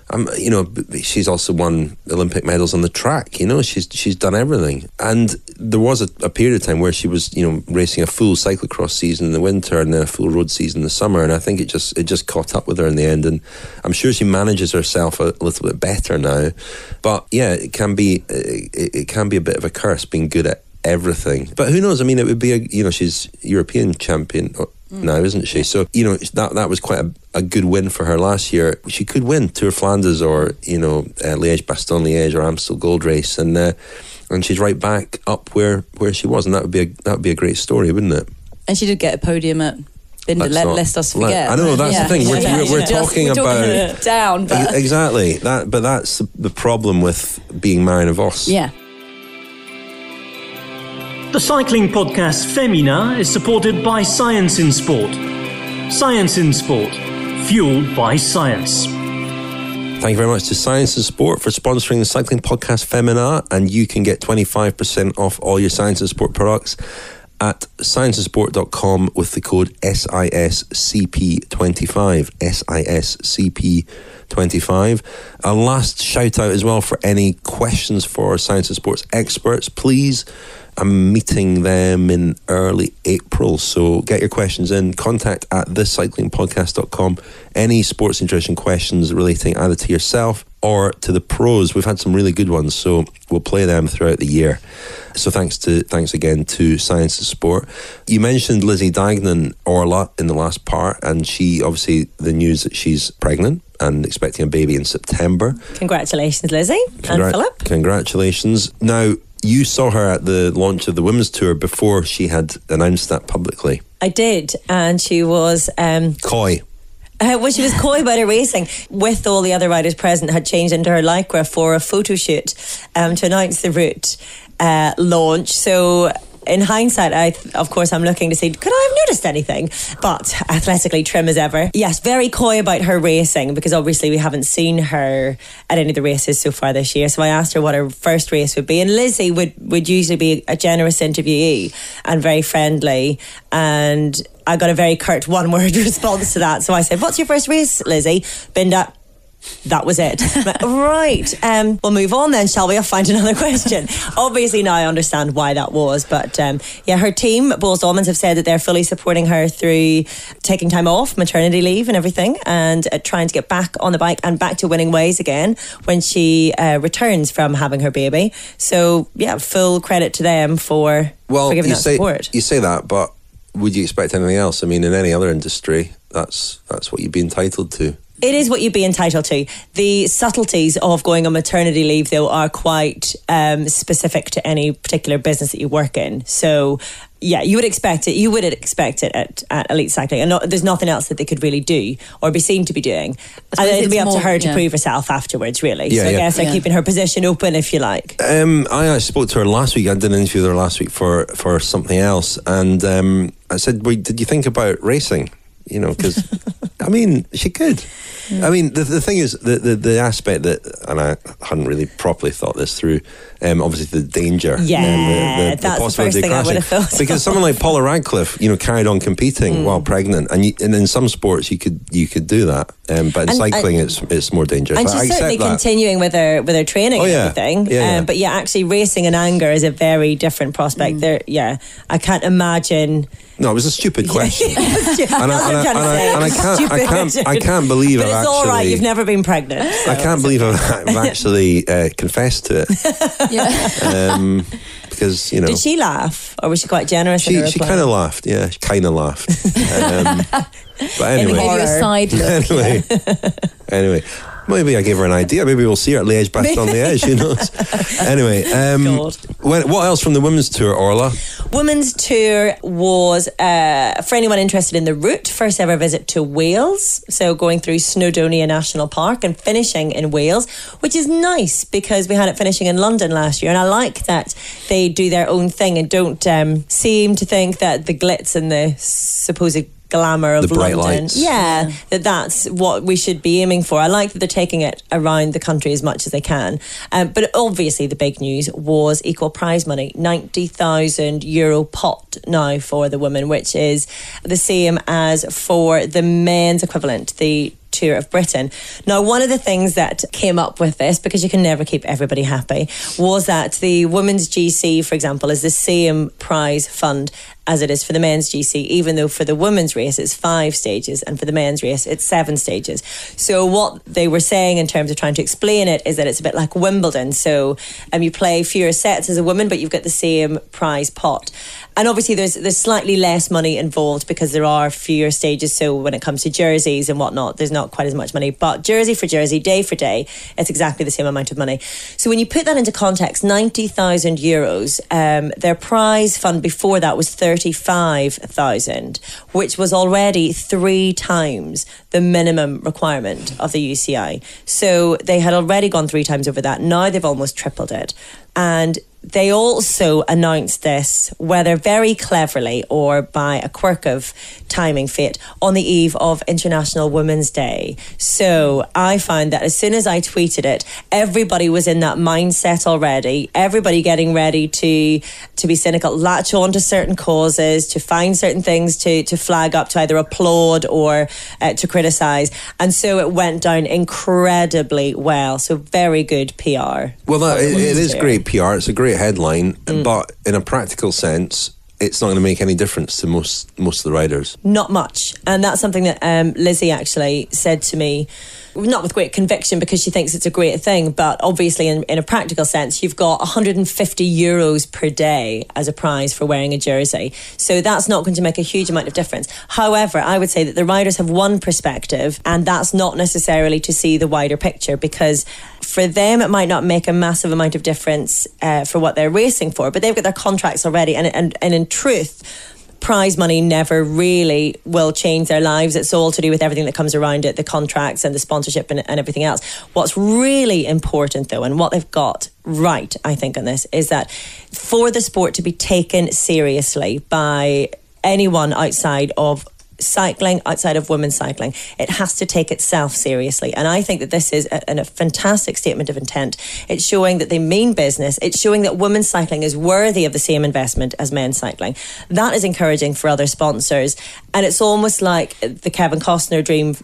she's also won Olympic medals on the track. She's done everything. And there was a period of time where she was, racing a full cyclocross season in the winter and then a full road season in the summer. And I think it just caught up with her in the end. And I'm sure she manages herself a little bit better now. But yeah, it can be a bit of a curse being good at everything. But who knows? It would be she's European champion now, isn't she? So, that was quite a good win for her last year. She could win Tour Flanders or, Liège-Bastogne-Liège or Amstel Gold Race, and she's right back up where she was, and that would be a great story, wouldn't it? And she did get a podium at Binder, lest us forget. I know, that's the thing. We're talking about it down, but exactly that. But that's the problem with being Marianne Vos. Yeah. The cycling podcast Femina is supported by Science in Sport. Science in Sport, fueled by science. Thank you very much to Science in Sport for sponsoring the cycling podcast Femina, and you can get 25% off all your Science in Sport products at scienceinsport.com with the code SISCP25. SISCP25. A last shout out as well for any questions for Science in Sports experts. Please I'm meeting them in early April. So get your questions in. Contact at thecyclingpodcast.com. Any sports nutrition questions relating either to yourself or to the pros. We've had some really good ones, so we'll play them throughout the year. So thanks again to Science of Sport. You mentioned Lizzie Deignan Orla in the last part, and she obviously the news that she's pregnant and expecting a baby in September. Congratulations, Lizzie and Philip. Congratulations. Now, you saw her at the launch of the Women's Tour before she had announced that publicly. I did, and she was coy. Well, she was coy about her racing. With all the other riders present, had changed into her lycra for a photo shoot to announce the route launch. So in hindsight, I'm looking to see, could I have noticed anything? But athletically trim as ever. Yes, very coy about her racing, because obviously we haven't seen her at any of the races so far this year. So I asked her what her first race would be. And Lizzie would usually be a generous interviewee and very friendly. And I got a very curt one-word response to that. So I said, what's your first race, Lizzie? Binda. That was it. Right. We'll move on then, shall we? I'll find another question. Obviously now I understand why that was, but her team, Boels Almonds, have said that they're fully supporting her through taking time off, maternity leave and everything, and trying to get back on the bike and back to winning ways again when she returns from having her baby. So yeah, full credit to them for giving that support. You say that, but would you expect anything else? I mean, in any other industry, that's what you'd be entitled to. It is what you'd be entitled to. The subtleties of going on maternity leave, though, are quite specific to any particular business that you work in. So, yeah, you would expect it. You would expect it at Elite Cycling. And there's nothing else that they could really do or be seen to be doing. And it'll be up to her to prove herself afterwards, really. Yeah, so I guess they're keeping her position open, if you like. I spoke to her last week. I did an interview with her last week for something else. And I said, did you think about racing? You know, because, I mean, she could. I mean, the thing is, the aspect that, and I hadn't really properly thought this through, obviously the danger. Yeah, the that's the first thing I would have thought. Because someone like Paula Radcliffe, carried on competing while pregnant, and in some sports you could do that, but in cycling it's more dangerous. And she's certainly continuing with her training and everything. Yeah. But yeah, actually racing in anger is a very different prospect. I can't imagine. No, it was a stupid question. I can't believe But it's all right, you've never been pregnant. So I can't believe I've actually confessed to it. Yeah. Because, Did she laugh? Or was she quite generous in her reply? She kind of laughed, yeah. She kind of laughed. But anyway. Maybe a side look. Anyway. Maybe I gave her an idea. Maybe we'll see her at Liège Bastogne Liège. Who knows? Anyway, what else from the Women's Tour, Orla? Women's Tour was, for anyone interested in the route, first ever visit to Wales. So going through Snowdonia National Park and finishing in Wales, which is nice because we had it finishing in London last year. And I like that they do their own thing and don't seem to think that the glitz and the supposed glamour of the bright London. Lights. Yeah, that's what we should be aiming for. I like that they're taking it around the country as much as they can. But obviously the big news was equal prize money, €90,000 pot now for the women, which is the same as for the men's equivalent, the Tour of Britain. Now, one of the things that came up with this, because you can never keep everybody happy, was that the women's GC, for example, is the same prize fund as it is for the men's GC, even though for the women's race it's 5 stages and for the men's race it's 7 stages. So what they were saying in terms of trying to explain it is that it's a bit like Wimbledon. So you play fewer sets as a woman, but you've got the same prize pot. And obviously there's slightly less money involved because there are fewer stages. So when it comes to jerseys and whatnot, there's not quite as much money. But jersey for jersey, day for day, it's exactly the same amount of money. So when you put that into context, €90,000, their prize fund before that was 35,000, which was already 3 times the minimum requirement of the UCI. So they had already gone 3 times over that. Now they've almost tripled it. And they also announced this, whether very cleverly or by a quirk of timing fate, on the eve of International Women's Day. So I found that as soon as I tweeted it, everybody was in that mindset already. Everybody getting ready to be cynical, latch on to certain causes, to find certain things to flag up, to either applaud or to criticise. And so it went down incredibly well. So very good PR. Well, it is great PR. It's a great great headline, but in a practical sense, it's not going to make any difference to most of the riders. Not much. And that's something that Lizzie actually said to me, not with great conviction because she thinks it's a great thing, but obviously in a practical sense, you've got €150 per day as a prize for wearing a jersey. So that's not going to make a huge amount of difference. However, I would say that the riders have one perspective, and that's not necessarily to see the wider picture, because for them it might not make a massive amount of difference for what they're racing for, but they've got their contracts already, and in truth, prize money never really will change their lives. It's all to do with everything that comes around it, the contracts and the sponsorship and everything else. What's really important though, and what they've got right, I think, on this, is that for the sport to be taken seriously by anyone outside of cycling, outside of women's cycling, it has to take itself seriously. And I think that this is a fantastic statement of intent. It's showing that they mean business. It's showing that women's cycling is worthy of the same investment as men's cycling. That is encouraging for other sponsors. And it's almost like the Kevin Costner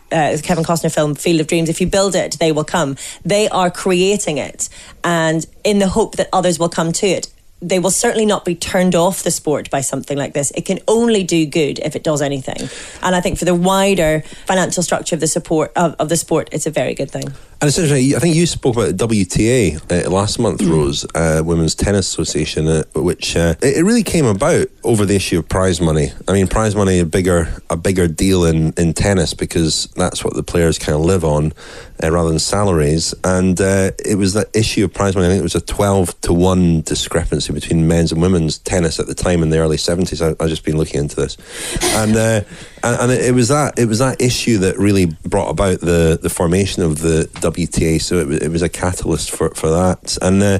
film Field of Dreams. If you build it, they will come. They are creating it, and in the hope that others will come to it. They will certainly not be turned off the sport by something like this. It can only do good if it does anything. And I think for the wider financial structure of the support of the sport, it's a very good thing. And it's interesting, I think you spoke about the WTA last month, Rose, Women's Tennis Association, which it really came about over the issue of prize money. I mean, prize money a bigger deal in tennis, because that's what the players kind of live on rather than salaries. And it was that issue of prize money. I think it was a 12-1 discrepancy between men's and women's tennis at the time in the early 70s. I've just been looking into this, and it was that issue that really brought about the formation of the WTA. So it was a catalyst for that,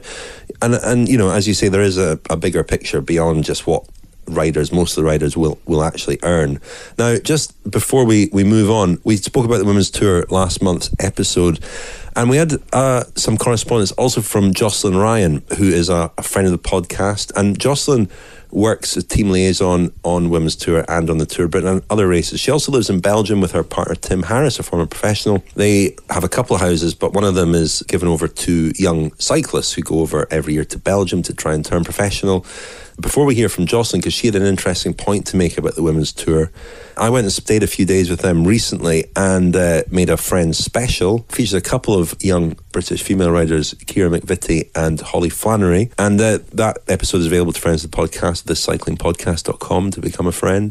and you know, as you say, there is a bigger picture beyond just what most of the riders will actually earn. Now, just before we move on, we spoke about the Women's Tour last month's episode, and we had some correspondence also from Jocelyn Ryan, who is a friend of the podcast, and Jocelyn works as team liaison on Women's Tour and on the Tour of Britain and other races. She also lives in Belgium with her partner Tim Harris, a former professional. They have a couple of houses, but one of them is given over to young cyclists who go over every year to Belgium to try and turn professional. Before we hear from Jocelyn, because she had an interesting point to make about the Women's Tour, I went and stayed a few days with them recently and made a Friends special. Features a couple of young British female riders, Ciara McVitie and Holly Flannery. And that episode is available to friends of the podcast, thecyclingpodcast.com, to become a friend.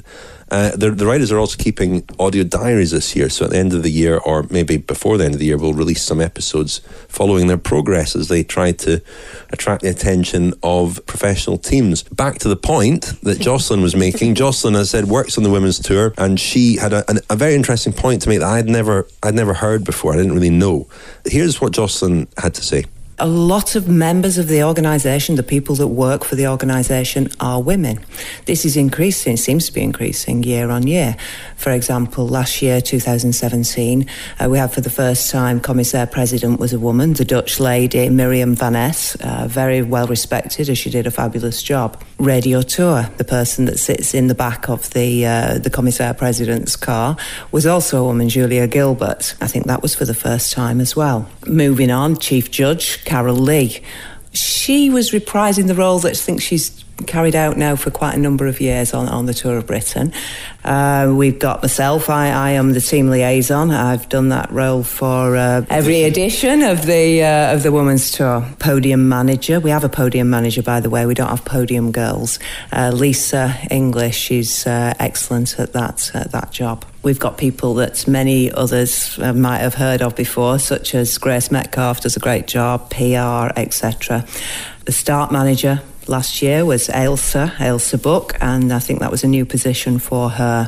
The riders are also keeping audio diaries this year, so at the end of the year, or maybe before the end of the year, we'll release some episodes following their progress as they try to attract the attention of professional teams. Back to the point that Jocelyn was making. Jocelyn, as I said, works on the Women's Tour, and she had a very interesting point to make that I'd never heard before. I didn't really know. Here's what Jocelyn had to say. A lot of members of the organisation, the people that work for the organisation, are women. This is increasing, seems to be increasing year on year. For example, last year, 2017, we had for the first time Commissaire President was a woman, the Dutch lady Miriam van Es, very well respected as she did a fabulous job. Radio Tour, the person that sits in the back of the Commissaire President's car, was also a woman, Julia Gilbert. I think that was for the first time as well. Moving on, Chief Judge Carol Lee. She was reprising the role that I think she's carried out now for quite a number of years on the Tour of Britain. We've got myself. I am the team liaison. I've done that role for every edition of the Women's Tour. Podium manager. We have a podium manager, by the way. We don't have podium girls. Lisa English. She's excellent at that job. We've got people that many others might have heard of before, such as Grace Metcalf does a great job, PR, etc. The start manager last year was Ailsa Buck, and I think that was a new position for her.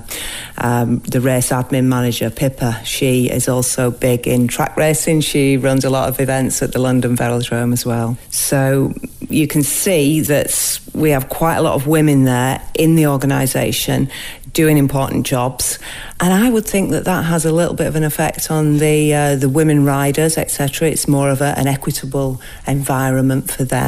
The race admin manager, Pippa, she is also big in track racing. She runs a lot of events at the London Velodrome as well. So you can see that we have quite a lot of women there in the organisation doing important jobs, and I would think that has a little bit of an effect on the women riders, etc. It's more of an equitable environment for them.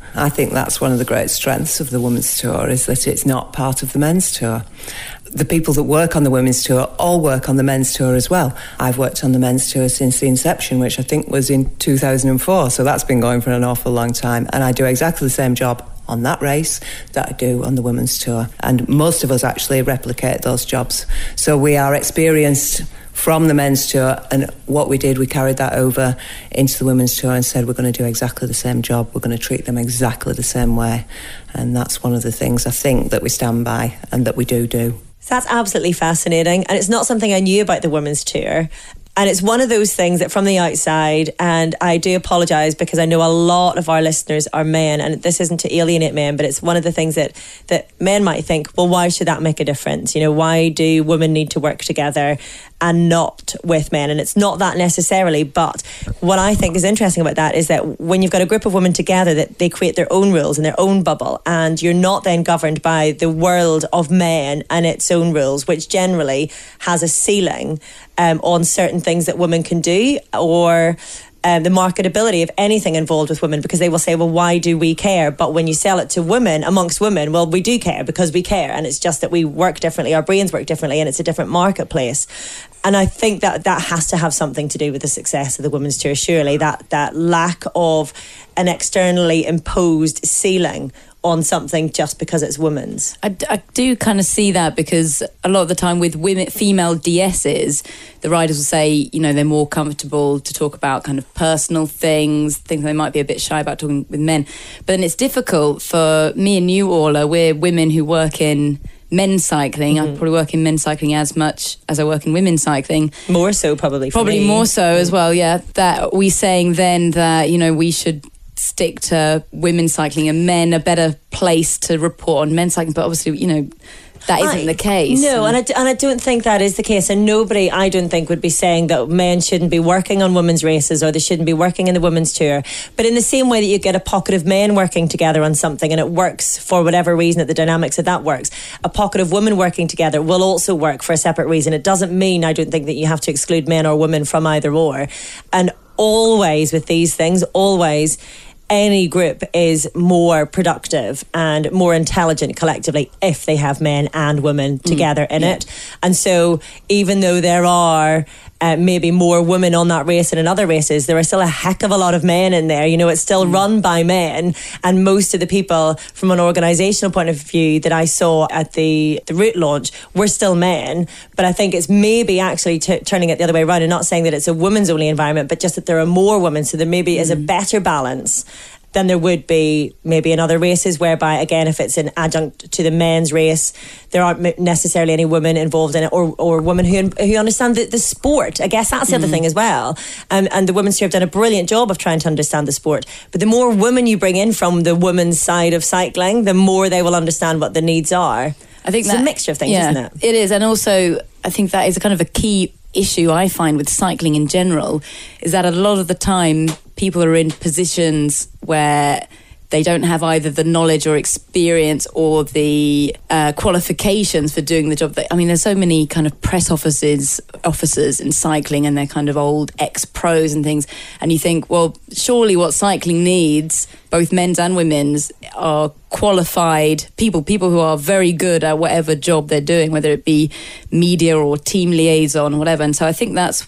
I think that's one of the great strengths of the Women's Tour, is that it's not part of the Men's Tour. The people that work on the Women's Tour all work on the Men's Tour as well. I've worked on the Men's Tour since the inception, which I think was in 2004, so that's been going for an awful long time, and I do exactly the same job on that race that I do on the Women's Tour, and most of us actually replicate those jobs. So we are experienced from the Men's Tour, and what we did, we carried that over into the Women's Tour and said we're going to do exactly the same job, we're going to treat them exactly the same way, and that's one of the things I think that we stand by and that we do. So that's absolutely fascinating, and it's not something I knew about the Women's Tour. And it's one of those things that from the outside, and I do apologise because I know a lot of our listeners are men, and this isn't to alienate men, but it's one of the things that men might think, well, why should that make a difference? You know, why do women need to work together and not with men? And it's not that necessarily, but what I think is interesting about that is that when you've got a group of women together, that they create their own rules and their own bubble, and you're not then governed by the world of men and its own rules, which generally has a ceiling on certain things that women can do, or the marketability of anything involved with women, because they will say, well, why do we care? But when you sell it to women, amongst women, well, we do care because we care, and it's just that we work differently, our brains work differently, and it's a different marketplace. And I think that has to have something to do with the success of the Women's Tour, surely, that lack of an externally imposed ceiling on something just because it's women's. I do kind of see that, because a lot of the time with female DSs, the riders will say, you know, they're more comfortable to talk about kind of personal things they might be a bit shy about talking with men. But then it's difficult for me and you, Orla. We're women who work in men's cycling. I probably work in men's cycling as much as I work in women's cycling. More so, probably. Probably more so as well, yeah. That we saying then that, you know, we should stick to women's cycling and men a better place to report on men's cycling, but obviously, you know, that isn't the case. No, and I don't think that is the case, and nobody, I don't think, would be saying that men shouldn't be working on women's races or they shouldn't be working in the Women's Tour. But in the same way that you get a pocket of men working together on something and it works for whatever reason, that the dynamics of that works, a pocket of women working together will also work for a separate reason. It doesn't mean, I don't think, that you have to exclude men or women from either or. And always with these things, always, any group is more productive and more intelligent collectively if they have men and women together in it. And so even though there are maybe more women on that race than in other races, there are still a heck of a lot of men in there. You know, it's still run by men, and most of the people from an organisational point of view that I saw at the route launch were still men. But I think it's maybe actually turning it the other way around, and not saying that it's a women's only environment, but just that there are more women, so there maybe is a better balance than there would be maybe in other races, whereby, again, if it's an adjunct to the men's race, there aren't necessarily any women involved in it, or women who understand the sport. I guess that's the other thing as well. And the Women's Tour have done a brilliant job of trying to understand the sport. But the more women you bring in from the women's side of cycling, the more they will understand what the needs are. I think it's a mixture of things, isn't it? It is, and also I think that is a kind of a key issue I find with cycling in general, is that a lot of the time people are in positions where they don't have either the knowledge or experience or the qualifications for doing the job. I mean, there's so many kind of press officers in cycling, and they're kind of old ex-pros and things. And you think, well, surely what cycling needs, both men's and women's, are qualified people who are very good at whatever job they're doing, whether it be media or team liaison or whatever. And so I think that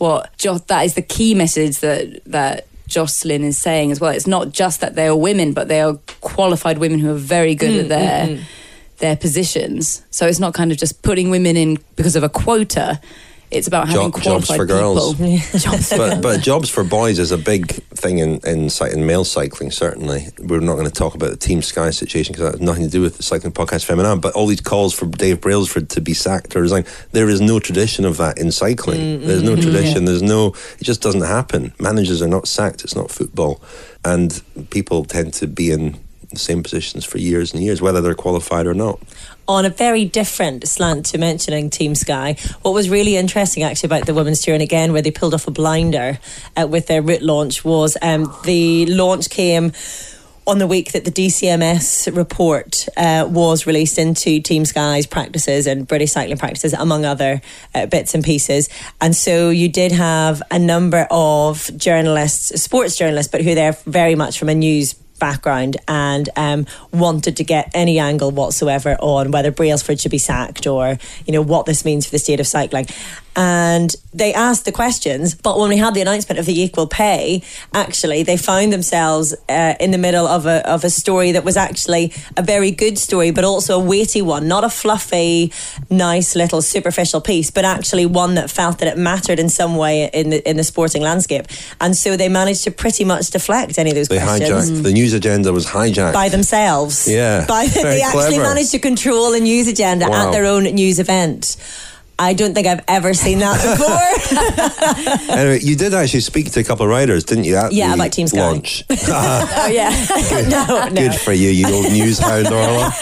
is the key message that Jocelyn is saying as well. It's not just that they are women, but they are qualified women who are very good at their positions. So it's not kind of just putting women in because of a quota. It's about having qualified jobs for girls. People. but jobs for boys is a big thing in male cycling, certainly. We're not going to talk about the Team Sky situation because that has nothing to do with the Cycling Podcast Féminin, but all these calls for Dave Brailsford to be sacked or resign, there is no tradition of that in cycling. There's no tradition. It just doesn't happen. Managers are not sacked. It's not football. And people tend to be in the same positions for years and years, whether they're qualified or not. On a very different slant to mentioning Team Sky, what was really interesting actually about the Women's Tour, and again where they pulled off a blinder with their route launch, was the launch came on the week that the DCMS report was released into Team Sky's practices and British cycling practices, among other bits and pieces. And so you did have a number of journalists, sports journalists, but who they're very much from a news background and wanted to get any angle whatsoever on whether Brailsford should be sacked or, you know, what this means for the state of cycling. And they asked the questions, but when we had the announcement of the equal pay, actually they found themselves in the middle of a story that was actually a very good story, but also a weighty one, not a fluffy, nice little superficial piece, but actually one that felt that it mattered in some way in the sporting landscape. And so they managed to pretty much deflect any of those questions. The news agenda was hijacked by themselves. Yeah, they actually managed to control a news agenda at their own news event. I don't think I've ever seen that before. Anyway, you did actually speak to a couple of riders, didn't you? Yeah, about Team Sky. Launch. Oh, yeah. No. Good for you, you old news hound, Orla.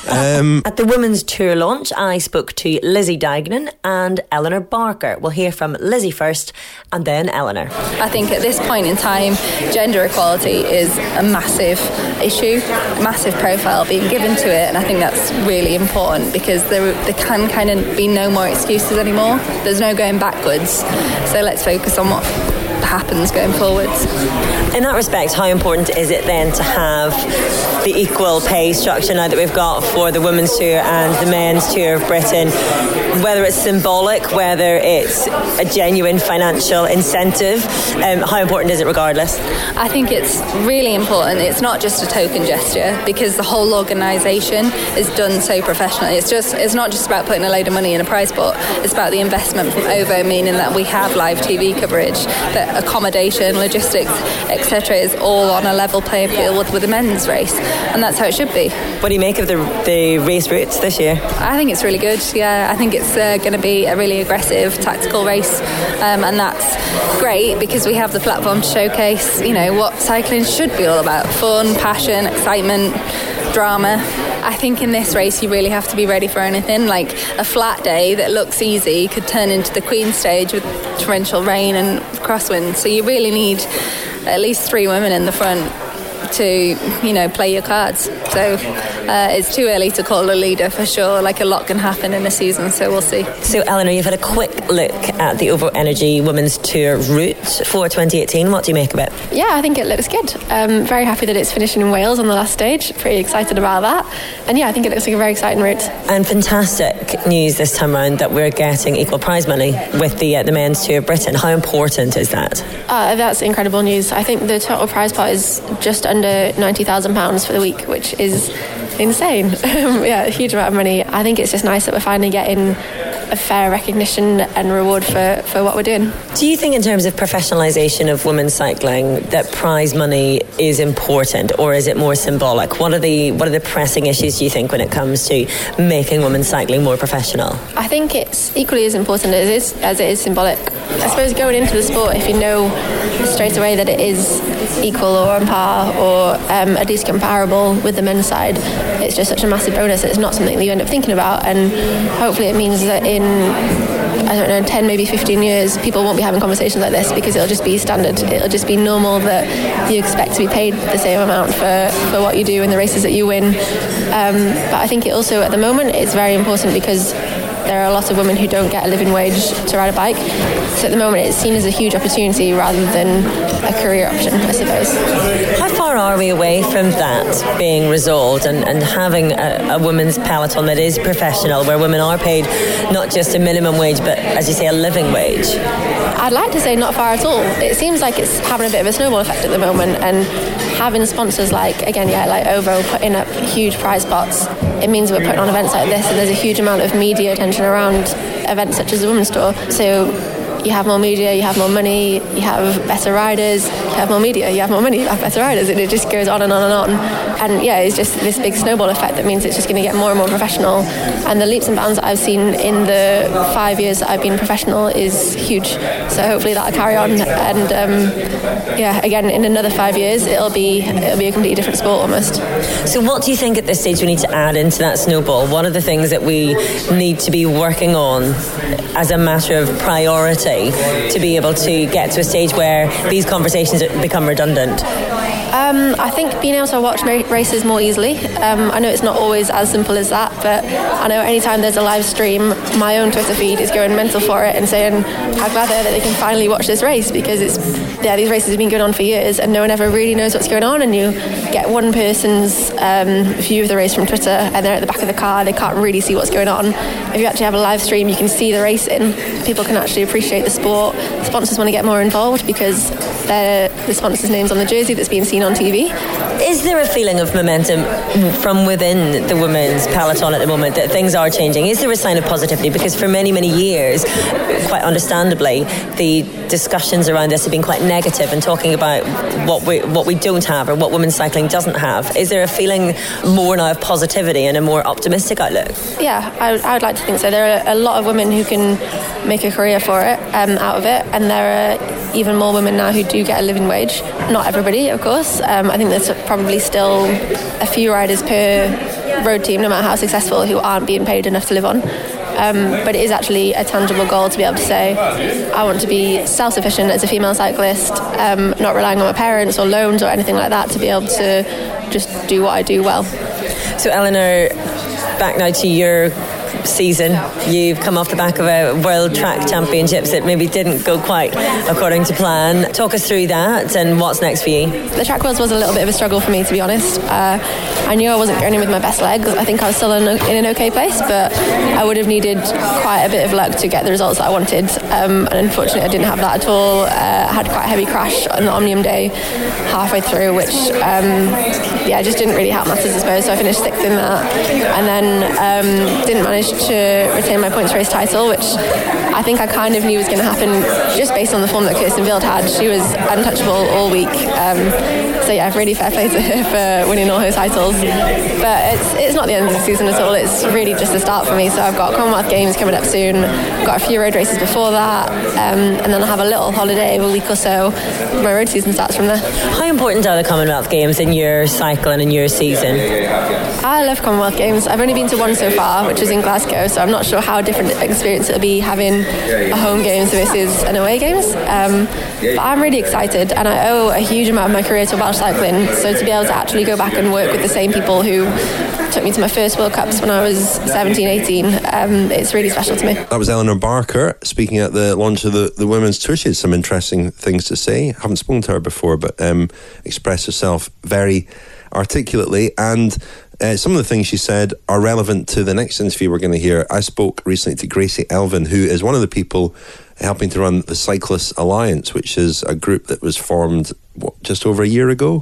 At the Women's Tour launch, I spoke to Lizzie Deignan and Eleanor Barker. We'll hear from Lizzie first and then Eleanor. I think at this point in time, gender equality is a massive issue, massive profile being given to it, and I think that's really important because there can kind of be no more excuses anymore. There's no going backwards, so let's focus on what happens going forwards. In that respect, how important is it then to have the equal pay structure now that we've got for the Women's Tour and the Men's Tour of Britain, whether it's symbolic, whether it's a genuine financial incentive, how important is it regardless? I think it's really important. It's not just a token gesture because the whole organisation is done so professionally. It's not just about putting a load of money in a prize pot. It's about the investment from OVO, meaning that we have live TV coverage, that accommodation, logistics, etc. is all on a level playing field with the men's race, and that's how it should be. What do you make of the race routes this year? I think it's really good. Yeah, I think it's going to be a really aggressive tactical race, and that's great because we have the platform to showcase, you know, what cycling should be all about: fun, passion, excitement, drama. I think in this race you really have to be ready for anything. Like a flat day that looks easy could turn into the Queen stage with torrential rain and crosswinds, so you really need at least 3 women in the front to, you know, play your cards. So it's too early to call a leader for sure. Like, a lot can happen in a season, so we'll see. So Eleanor, you've had a quick look at the OVO Energy Women's Tour route for 2018. What do you make of it? Yeah, I think it looks good. Very happy that it's finishing in Wales on the last stage. Pretty excited about that. And yeah, I think it looks like a very exciting route. And fantastic news this time around that we're getting equal prize money with the Men's Tour of Britain. How important is that? That's incredible news. I think the total prize pot is just under £90,000 for the week, which is insane. Yeah, a huge amount of money. I think it's just nice that we're finally getting a fair recognition and reward for what we're doing. Do you think in terms of professionalisation of women's cycling that prize money is important, or is it more symbolic? What are the pressing issues, do you think, when it comes to making women's cycling more professional? I think it's equally as important as it is symbolic. I suppose going into the sport, if you know straight away that it is equal or on par or at least comparable with the men's side, it's just such a massive bonus. It's not something that you end up thinking about, and hopefully it means that in, I don't know, 10 maybe 15 years people won't be having conversations like this because it'll just be standard. It'll just be normal that you expect to be paid the same amount for what you do in the races that you win. But I think it also at the moment is very important because there are a lot of women who don't get a living wage to ride a bike. So at the moment it's seen as a huge opportunity rather than a career option, I suppose. How far are we away from that being resolved and having a women's peloton that is professional, where women are paid not just a minimum wage but, as you say, a living wage? I'd like to say not far at all. It seems like it's having a bit of a snowball effect at the moment, and having sponsors like OVO putting up huge prize pots, it means we're putting on events like this, and there's a huge amount of media attention around events such as the Women's Tour. So you have more media, you have more money, you have better riders, you have more media, you have more money, you have better riders, and it just goes on and on and on. And yeah, it's just this big snowball effect that means it's just going to get more and more professional. And the leaps and bounds that I've seen in the 5 years that I've been professional is huge. So hopefully that'll carry on. And again, in another 5 years, it'll be a completely different sport almost. So what do you think at this stage we need to add into that snowball? What are the things that we need to be working on as a matter of priority to be able to get to a stage where these conversations become redundant? I think being able to watch races more easily. I know it's not always as simple as that, but I know anytime there's a live stream, my own Twitter feed is going mental for it and saying how glad they are that they can finally watch this race, because these races have been going on for years and no one ever really knows what's going on, and you get one person's view of the race from Twitter and they're at the back of the car, they can't really see what's going on. If you actually have a live stream, you can see the racing, people can actually appreciate the sport. Sponsors want to get more involved because the sponsor's name's on the jersey that's being seen on TV. Is there a feeling of momentum from within the women's peloton at the moment that things are changing? Is there a sign of positivity? Because for many, many years, quite understandably, the discussions around this have been quite negative and talking about what we don't have or what women's cycling doesn't have. Is there a feeling more now of positivity and a more optimistic outlook? Yeah, I would like to think so. There are a lot of women who can make a career for it, out of it, and there are even more women now who do get a living wage. Not everybody, of course. I think there's probably still a few riders per road team, no matter how successful, who aren't being paid enough to live on. But it is actually a tangible goal to be able to say, I want to be self-sufficient as a female cyclist, not relying on my parents or loans or anything like that, to be able to just do what I do well. So Eleanor, back now to your season. You've come off the back of a World Track Championships that maybe didn't go quite according to plan. Talk us through that and what's next for you. The Track Worlds was a little bit of a struggle for me, to be honest. I knew I wasn't going in with my best legs. I think I was still in an okay place, but I would have needed quite a bit of luck to get the results that I wanted, and unfortunately I didn't have that at all. I had quite a heavy crash on the Omnium day halfway through, which just didn't really help matters, I suppose. So I finished 6th in that, and then didn't manage to retain my points race title, which I think I kind of knew was going to happen just based on the form that Kirsten Wild had. She was untouchable all week. Really fair play to her for winning all her titles. But it's not the end of the season at all. It's really just the start for me. So I've got Commonwealth Games coming up soon. I've got a few road races before that, and then I'll have a little holiday of a week or so. My road season starts from there. How important are the Commonwealth Games in your cycle and in your season? I love Commonwealth Games. I've only been to one so far, which was in Glasgow, so I'm not sure how different experience it'll be having a home games versus an away games. But I'm really excited, and I owe a huge amount of my career to Welsh cycling, so to be able to actually go back and work with the same people who took me to my first World Cups when I was 17, 18, it's really special to me. That was Eleanor Barker speaking at the launch of the Women's Tour. She had some interesting things to say. I haven't spoken to her before, but expressed herself very articulately, and some of the things she said are relevant to the next interview we're going to hear. I spoke recently to Gracie Elvin, who is one of the people helping to run the Cyclists Alliance, which is a group that was formed just over a year ago,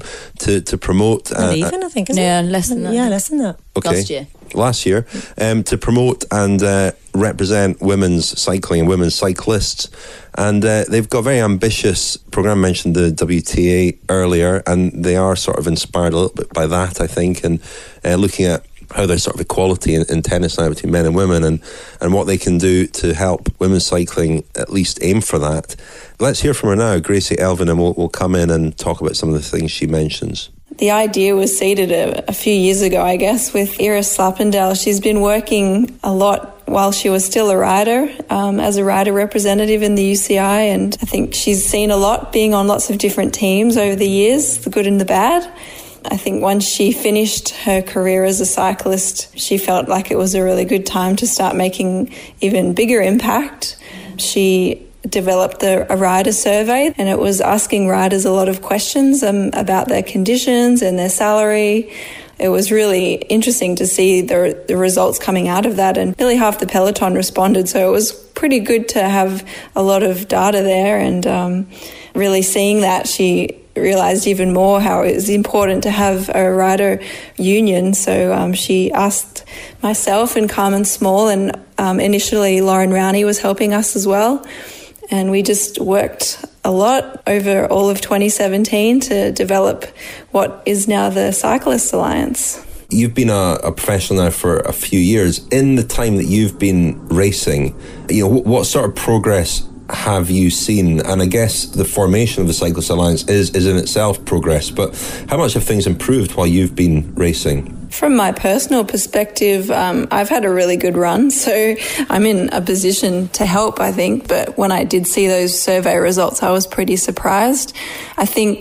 to promote. Even, I think, isn't it? Less than that. Yeah, less than that. Okay. Last year, to promote and represent women's cycling and women's cyclists. And they've got a very ambitious programme. I mentioned the WTA earlier, and they are sort of inspired a little bit by that, I think, and looking at how there's sort of equality in tennis now between men and women, and what they can do to help women's cycling at least aim for that. Let's hear from her now, Gracie Elvin, and we'll come in and talk about some of the things she mentions. The idea was seeded a few years ago, I guess, with Iris Slappendale. She's been working a lot while she was still a rider, as a rider representative in the UCI, and I think she's seen a lot, being on lots of different teams over the years, the good and the bad. I think once she finished her career as a cyclist, she felt like it was a really good time to start making even bigger impact. She developed a rider survey, and it was asking riders a lot of questions about their conditions and their salary. It was really interesting to see the results coming out of that, and nearly half the peloton responded, so it was pretty good to have a lot of data there, and really seeing that, she realised even more how it was important to have a rider union. So she asked myself and Carmen Small, and initially Lauren Rowney was helping us as well. And we just worked a lot over all of 2017 to develop what is now the Cyclists Alliance. You've been a professional now for a few years. In the time that you've been racing, what sort of progress have you seen? And I guess the formation of the Cyclists Alliance is in itself progress, but how much have things improved while you've been racing? From my personal perspective, I've had a really good run, so I'm in a position to help, I think. But when I did see those survey results, I was pretty surprised. I think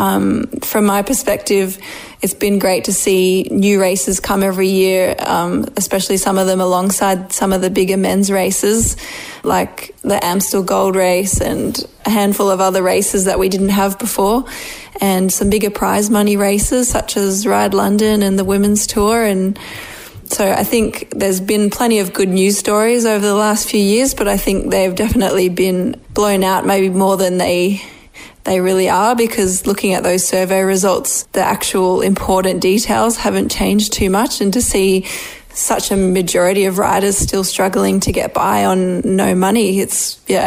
from my perspective, it's been great to see new races come every year, especially some of them alongside some of the bigger men's races, like the Amstel Gold Race and a handful of other races that we didn't have before, and some bigger prize money races such as Ride London and the Women's Tour. And so I think there's been plenty of good news stories over the last few years, but I think they've definitely been blown out maybe more than they really are, because looking at those survey results, the actual important details haven't changed too much, and to see such a majority of riders still struggling to get by on no money, it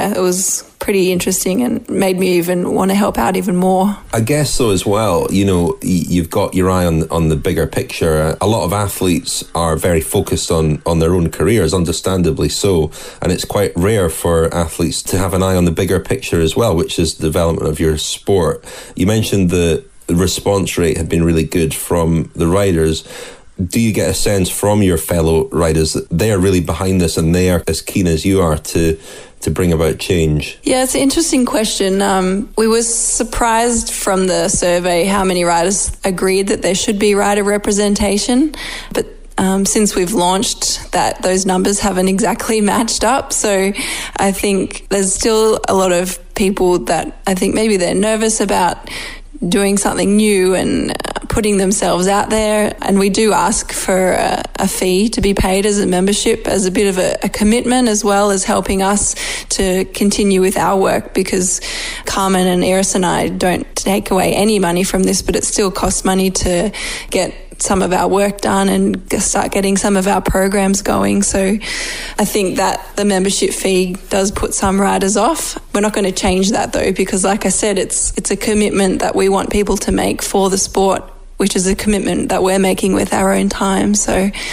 was pretty interesting and made me even want to help out even more. I guess so as well. You know, you've got your eye on the bigger picture. A lot of athletes are very focused on their own careers, understandably so, and it's quite rare for athletes to have an eye on the bigger picture as well, which is the development of your sport. You mentioned the response rate had been really good from the riders. Do you get a sense from your fellow riders that they are really behind this and they are as keen as you are to bring about change? Yeah, it's an interesting question. We were surprised from the survey how many riders agreed that there should be rider representation, but since we've launched that, those numbers haven't exactly matched up. So I think there's still a lot of people that I think maybe they're nervous about doing something new and putting themselves out there. And we do ask for a fee to be paid as a membership, as a bit of a commitment, as well as helping us to continue with our work, because Carmen and Iris and I don't take away any money from this, but it still costs money to get some of our work done and start getting some of our programs going. So I think that the membership fee does put some riders off. We're not going to change that though, because like I said, it's a commitment that we want people to make for the sport, which is a commitment that we're making with our own time. So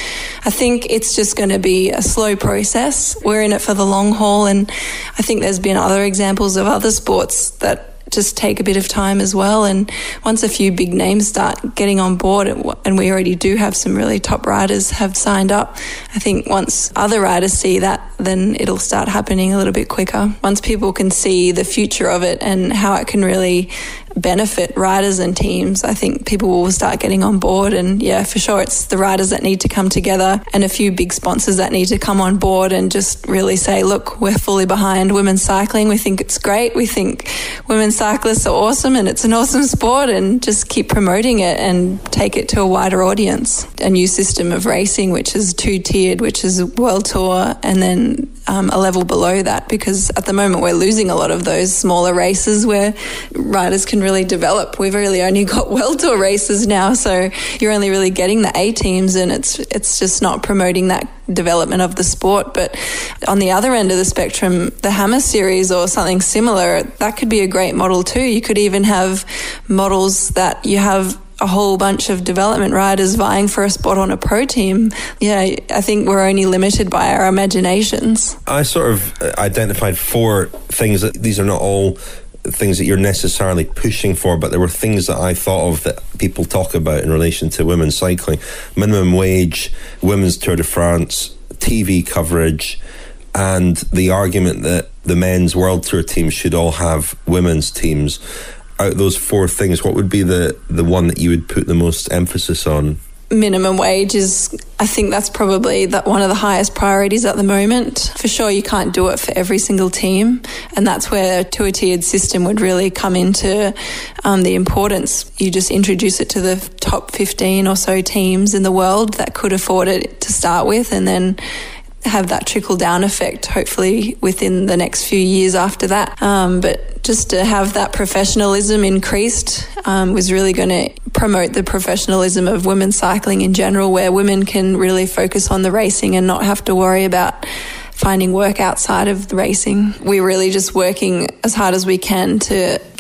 I think it's just going to be a slow process. We're in it for the long haul, and I think there's been other examples of other sports that just take a bit of time as well. And once a few big names start getting on board, and we already do have some really top riders have signed up, I think once other riders see that, then it'll start happening a little bit quicker. Once people can see the future of it and how it can really benefit riders and teams, I think people will start getting on board. And yeah, for sure, it's the riders that need to come together and a few big sponsors that need to come on board and just really say, look, we're fully behind women's cycling. We think it's great. We think women's cyclists are awesome and it's an awesome sport, and just keep promoting it and take it to a wider audience. A new system of racing, which is 2-tiered, which is World Tour, and then a level below that, because at the moment we're losing a lot of those smaller races where riders can really develop. We've really only got World Tour races now, so you're only really getting the A teams, and it's just not promoting that development of the sport. But on the other end of the spectrum, the Hammer Series or something similar, that could be a great model too. You could even have models that you have a whole bunch of development riders vying for a spot on a pro team. Yeah, I think we're only limited by our imaginations. I sort of identified 4 things. That these are not all things that you're necessarily pushing for, but there were things that I thought of that people talk about in relation to women's cycling: minimum wage, women's Tour de France, TV coverage, and the argument that the men's World Tour teams should all have women's teams. Out of those 4 things, what would be the one that you would put the most emphasis on? Minimum wage is, I think that's probably one of the highest priorities at the moment. For sure, you can't do it for every single team, and that's where a 2-tiered system would really come into the importance. You just introduce it to the top 15 or so teams in the world that could afford it to start with, and then have that trickle-down effect, hopefully within the next few years after that. But just to have that professionalism increased was really going to promote the professionalism of women's cycling in general, where women can really focus on the racing and not have to worry about finding work outside of the racing. We're really just working as hard as we can to get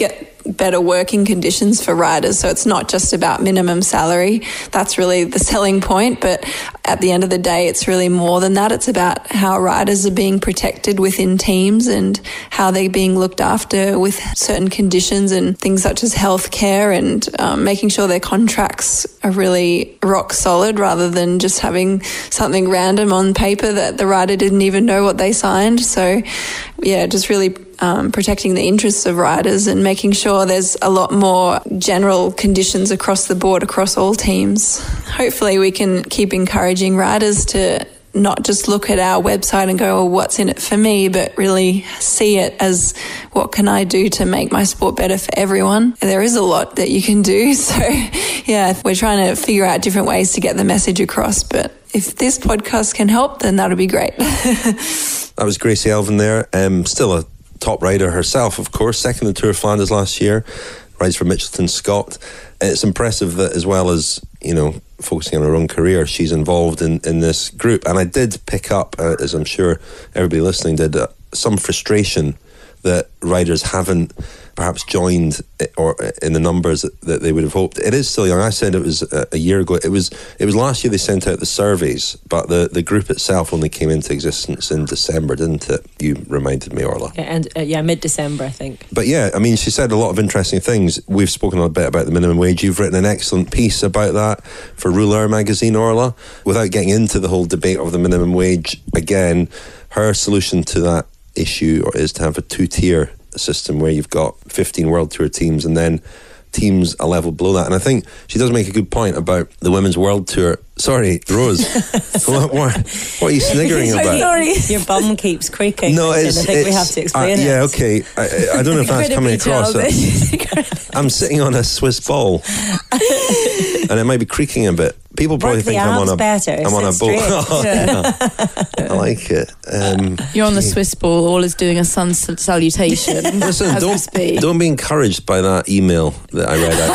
better working conditions for riders. So it's not just about minimum salary. That's really the selling point. But at the end of the day, it's really more than that. It's about how riders are being protected within teams and how they're being looked after with certain conditions and things such as healthcare, and making sure their contracts are really rock solid rather than just having something random on paper that the rider didn't even know what they signed. So yeah, just really protecting the interests of riders and making sure there's a lot more general conditions across the board, across all teams. Hopefully we can keep encouraging riders to not just look at our website and go, well, what's in it for me, but really see it as what can I do to make my sport better for everyone. There is a lot that you can do. So yeah, we're trying to figure out different ways to get the message across. But if this podcast can help, then that'll be great. That was Gracie Elvin there. Still a top rider herself, of course. Second in the Tour of Flanders last year. Rides for Mitchelton Scott. It's impressive that, as well as, you know, focusing on her own career, she's involved in this group. And I did pick up, as I'm sure everybody listening did, some frustration that riders haven't perhaps joined or in the numbers that they would have hoped. It is still young. I said it was a year ago. It was last year they sent out the surveys, but the group itself only came into existence in December, didn't it? You reminded me, Orla. Yeah, mid-December, I think. But yeah, I mean, she said a lot of interesting things. We've spoken a bit about the minimum wage. You've written an excellent piece about that for Rouleur magazine, Orla. Without getting into the whole debate of the minimum wage, again, her solution to that issue is to have a two-tier system where you've got 15 World Tour teams and then teams a level below that. And I think she does make a good point about the Women's World Tour. Sorry, Rose. what are you sniggering about? Sorry. Your bum keeps creaking. No, I think we have to explain it. Yeah, okay. I don't know if that's coming across. I'm sitting on a Swiss ball and it might be creaking a bit. People probably think I'm on a boat. Oh, yeah. I like it. You're on the Swiss ball. All is doing a sun salutation. Listen, don't be encouraged by that email that I read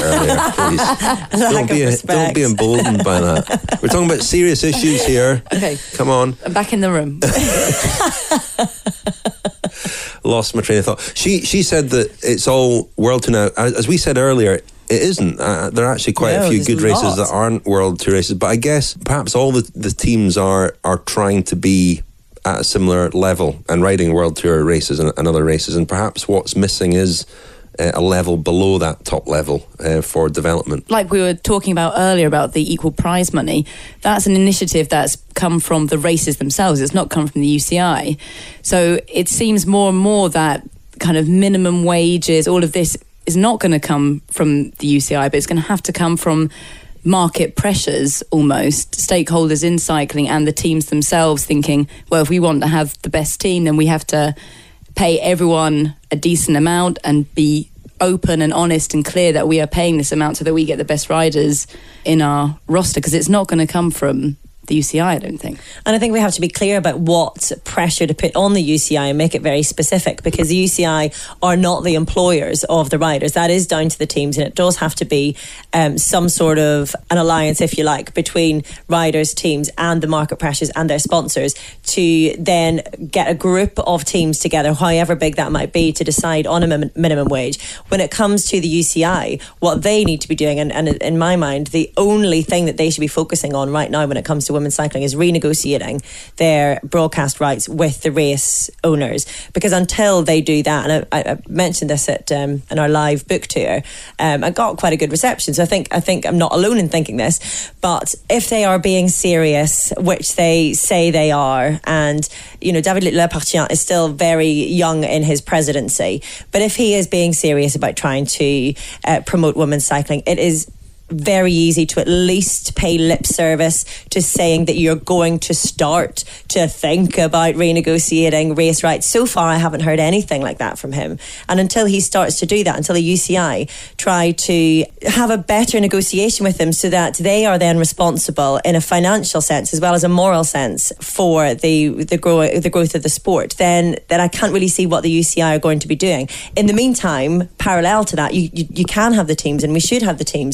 out earlier, please. Don't be emboldened by that. We're talking about serious issues here. Okay. Come on. I'm back in the room. Lost my train of thought. She said that it's all World Tour now. As we said earlier, it isn't. There are actually quite a few good races that aren't World Tour races. But I guess perhaps all the teams are trying to be at a similar level and riding World Tour races and other races. And perhaps what's missing is a level below that top level for development. Like we were talking about earlier about the equal prize money, that's an initiative that's come from the races themselves. It's not come from the UCI. So it seems more and more that kind of minimum wages, all of this is not going to come from the UCI, but it's going to have to come from market pressures almost, stakeholders in cycling and the teams themselves thinking, well, if we want to have the best team, then we have to pay everyone a decent amount and be open and honest and clear that we are paying this amount so that we get the best riders in our roster, because it's not going to come from the UCI, I don't think. And I think we have to be clear about what pressure to put on the UCI and make it very specific, because the UCI are not the employers of the riders. That is down to the teams, and it does have to be some sort of an alliance, if you like, between riders, teams and the market pressures and their sponsors to then get a group of teams together, however big that might be, to decide on a minimum wage. When it comes to the UCI, what they need to be doing, and in my mind, the only thing that they should be focusing on right now when it comes to women's cycling is renegotiating their broadcast rights with the race owners, because until they do that, and I mentioned this at in our live book tour, I got quite a good reception, so I think I'm not alone in thinking this. But if they are being serious, which they say they are, and you know, David Lepartien is still very young in his presidency, but if he is being serious about trying to promote women's cycling, it is very easy to at least pay lip service to saying that you're going to start to think about renegotiating race rights. So far, I haven't heard anything like that from him. And until he starts to do that, until the UCI try to have a better negotiation with them so that they are then responsible in a financial sense as well as a moral sense for the growth of the sport, then I can't really see what the UCI are going to be doing. In the meantime, parallel to that, you can have the teams, and we should have the teams working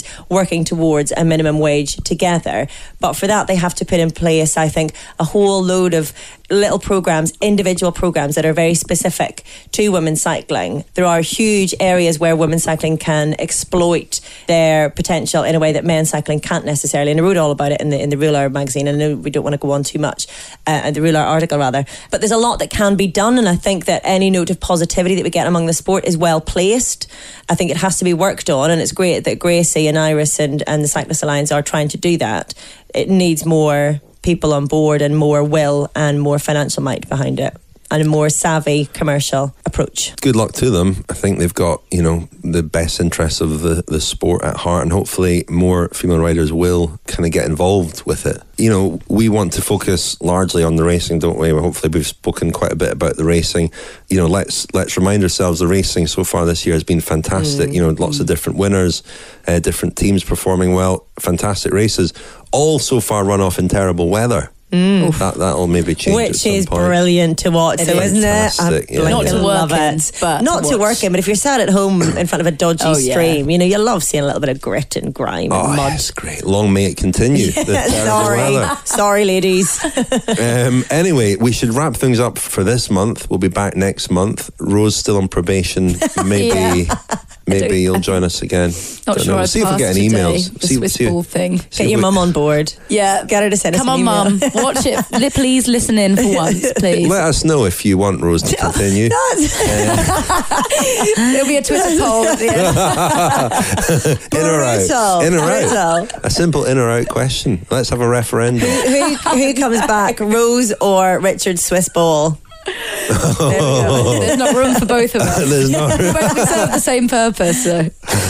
working towards a minimum wage together. But for that, they have to put in place, I think, a whole load of little programmes, individual programmes that are very specific to women's cycling. There are huge areas where women's cycling can exploit their potential in a way that men's cycling can't necessarily. And I wrote all about it in the Ruler magazine. I know we don't want to go on too much, the Ruler article rather. But there's a lot that can be done, and I think that any note of positivity that we get among the sport is well placed. I think it has to be worked on, and it's great that Gracie and Iris and the Cyclist Alliance are trying to do that. It needs more people on board and more will and more financial might behind it, and a more savvy commercial approach. Good luck to them. I think they've got, the best interests of the sport at heart, and hopefully more female riders will kind of get involved with it. We want to focus largely on the racing, don't we? Hopefully we've spoken quite a bit about the racing. Let's remind ourselves the racing so far this year has been fantastic. Lots of different winners, different teams performing well, fantastic races, all so far run off in terrible weather. That'll maybe change, which is brilliant to watch, though, isn't it? Not to work in, but not to work in. But if you're sat at home in front of a dodgy stream, you love seeing a little bit of grit and grime and mud. It's great. Long may it continue. Sorry, ladies. Anyway, we should wrap things up for this month. We'll be back next month. Rose still on probation. Maybe you'll join us again. Not sure. See if we get any emails. The Swiss ball thing. Get your mum on board. Yeah, get her to send us an email. Come on, Mum. Watch it. Please listen in for once, please. Let us know if you want Rose to continue. There'll be a Twitter poll at the end. In or out? In or out? A simple in or out question. Let's have a referendum. Who comes back, Rose or Richard's Swiss ball? There's not room for both of us. There's not room. Both serve the same purpose, so.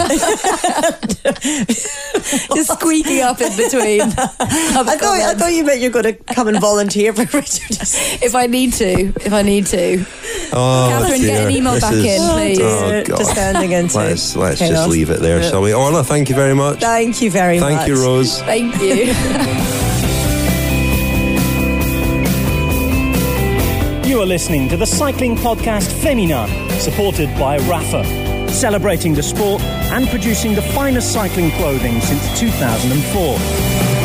Just squeaking up in between. I thought you meant you're going to come and volunteer for Richard. If I need to. Catherine, get an email back in, please. Just standing into Let's just leave it there, shall we? Orla, thank you very much. Thank you very much. Thank you, Rose. Thank you. You are listening to the cycling podcast Femina, supported by Rapha, celebrating the sport and producing the finest cycling clothing since 2004.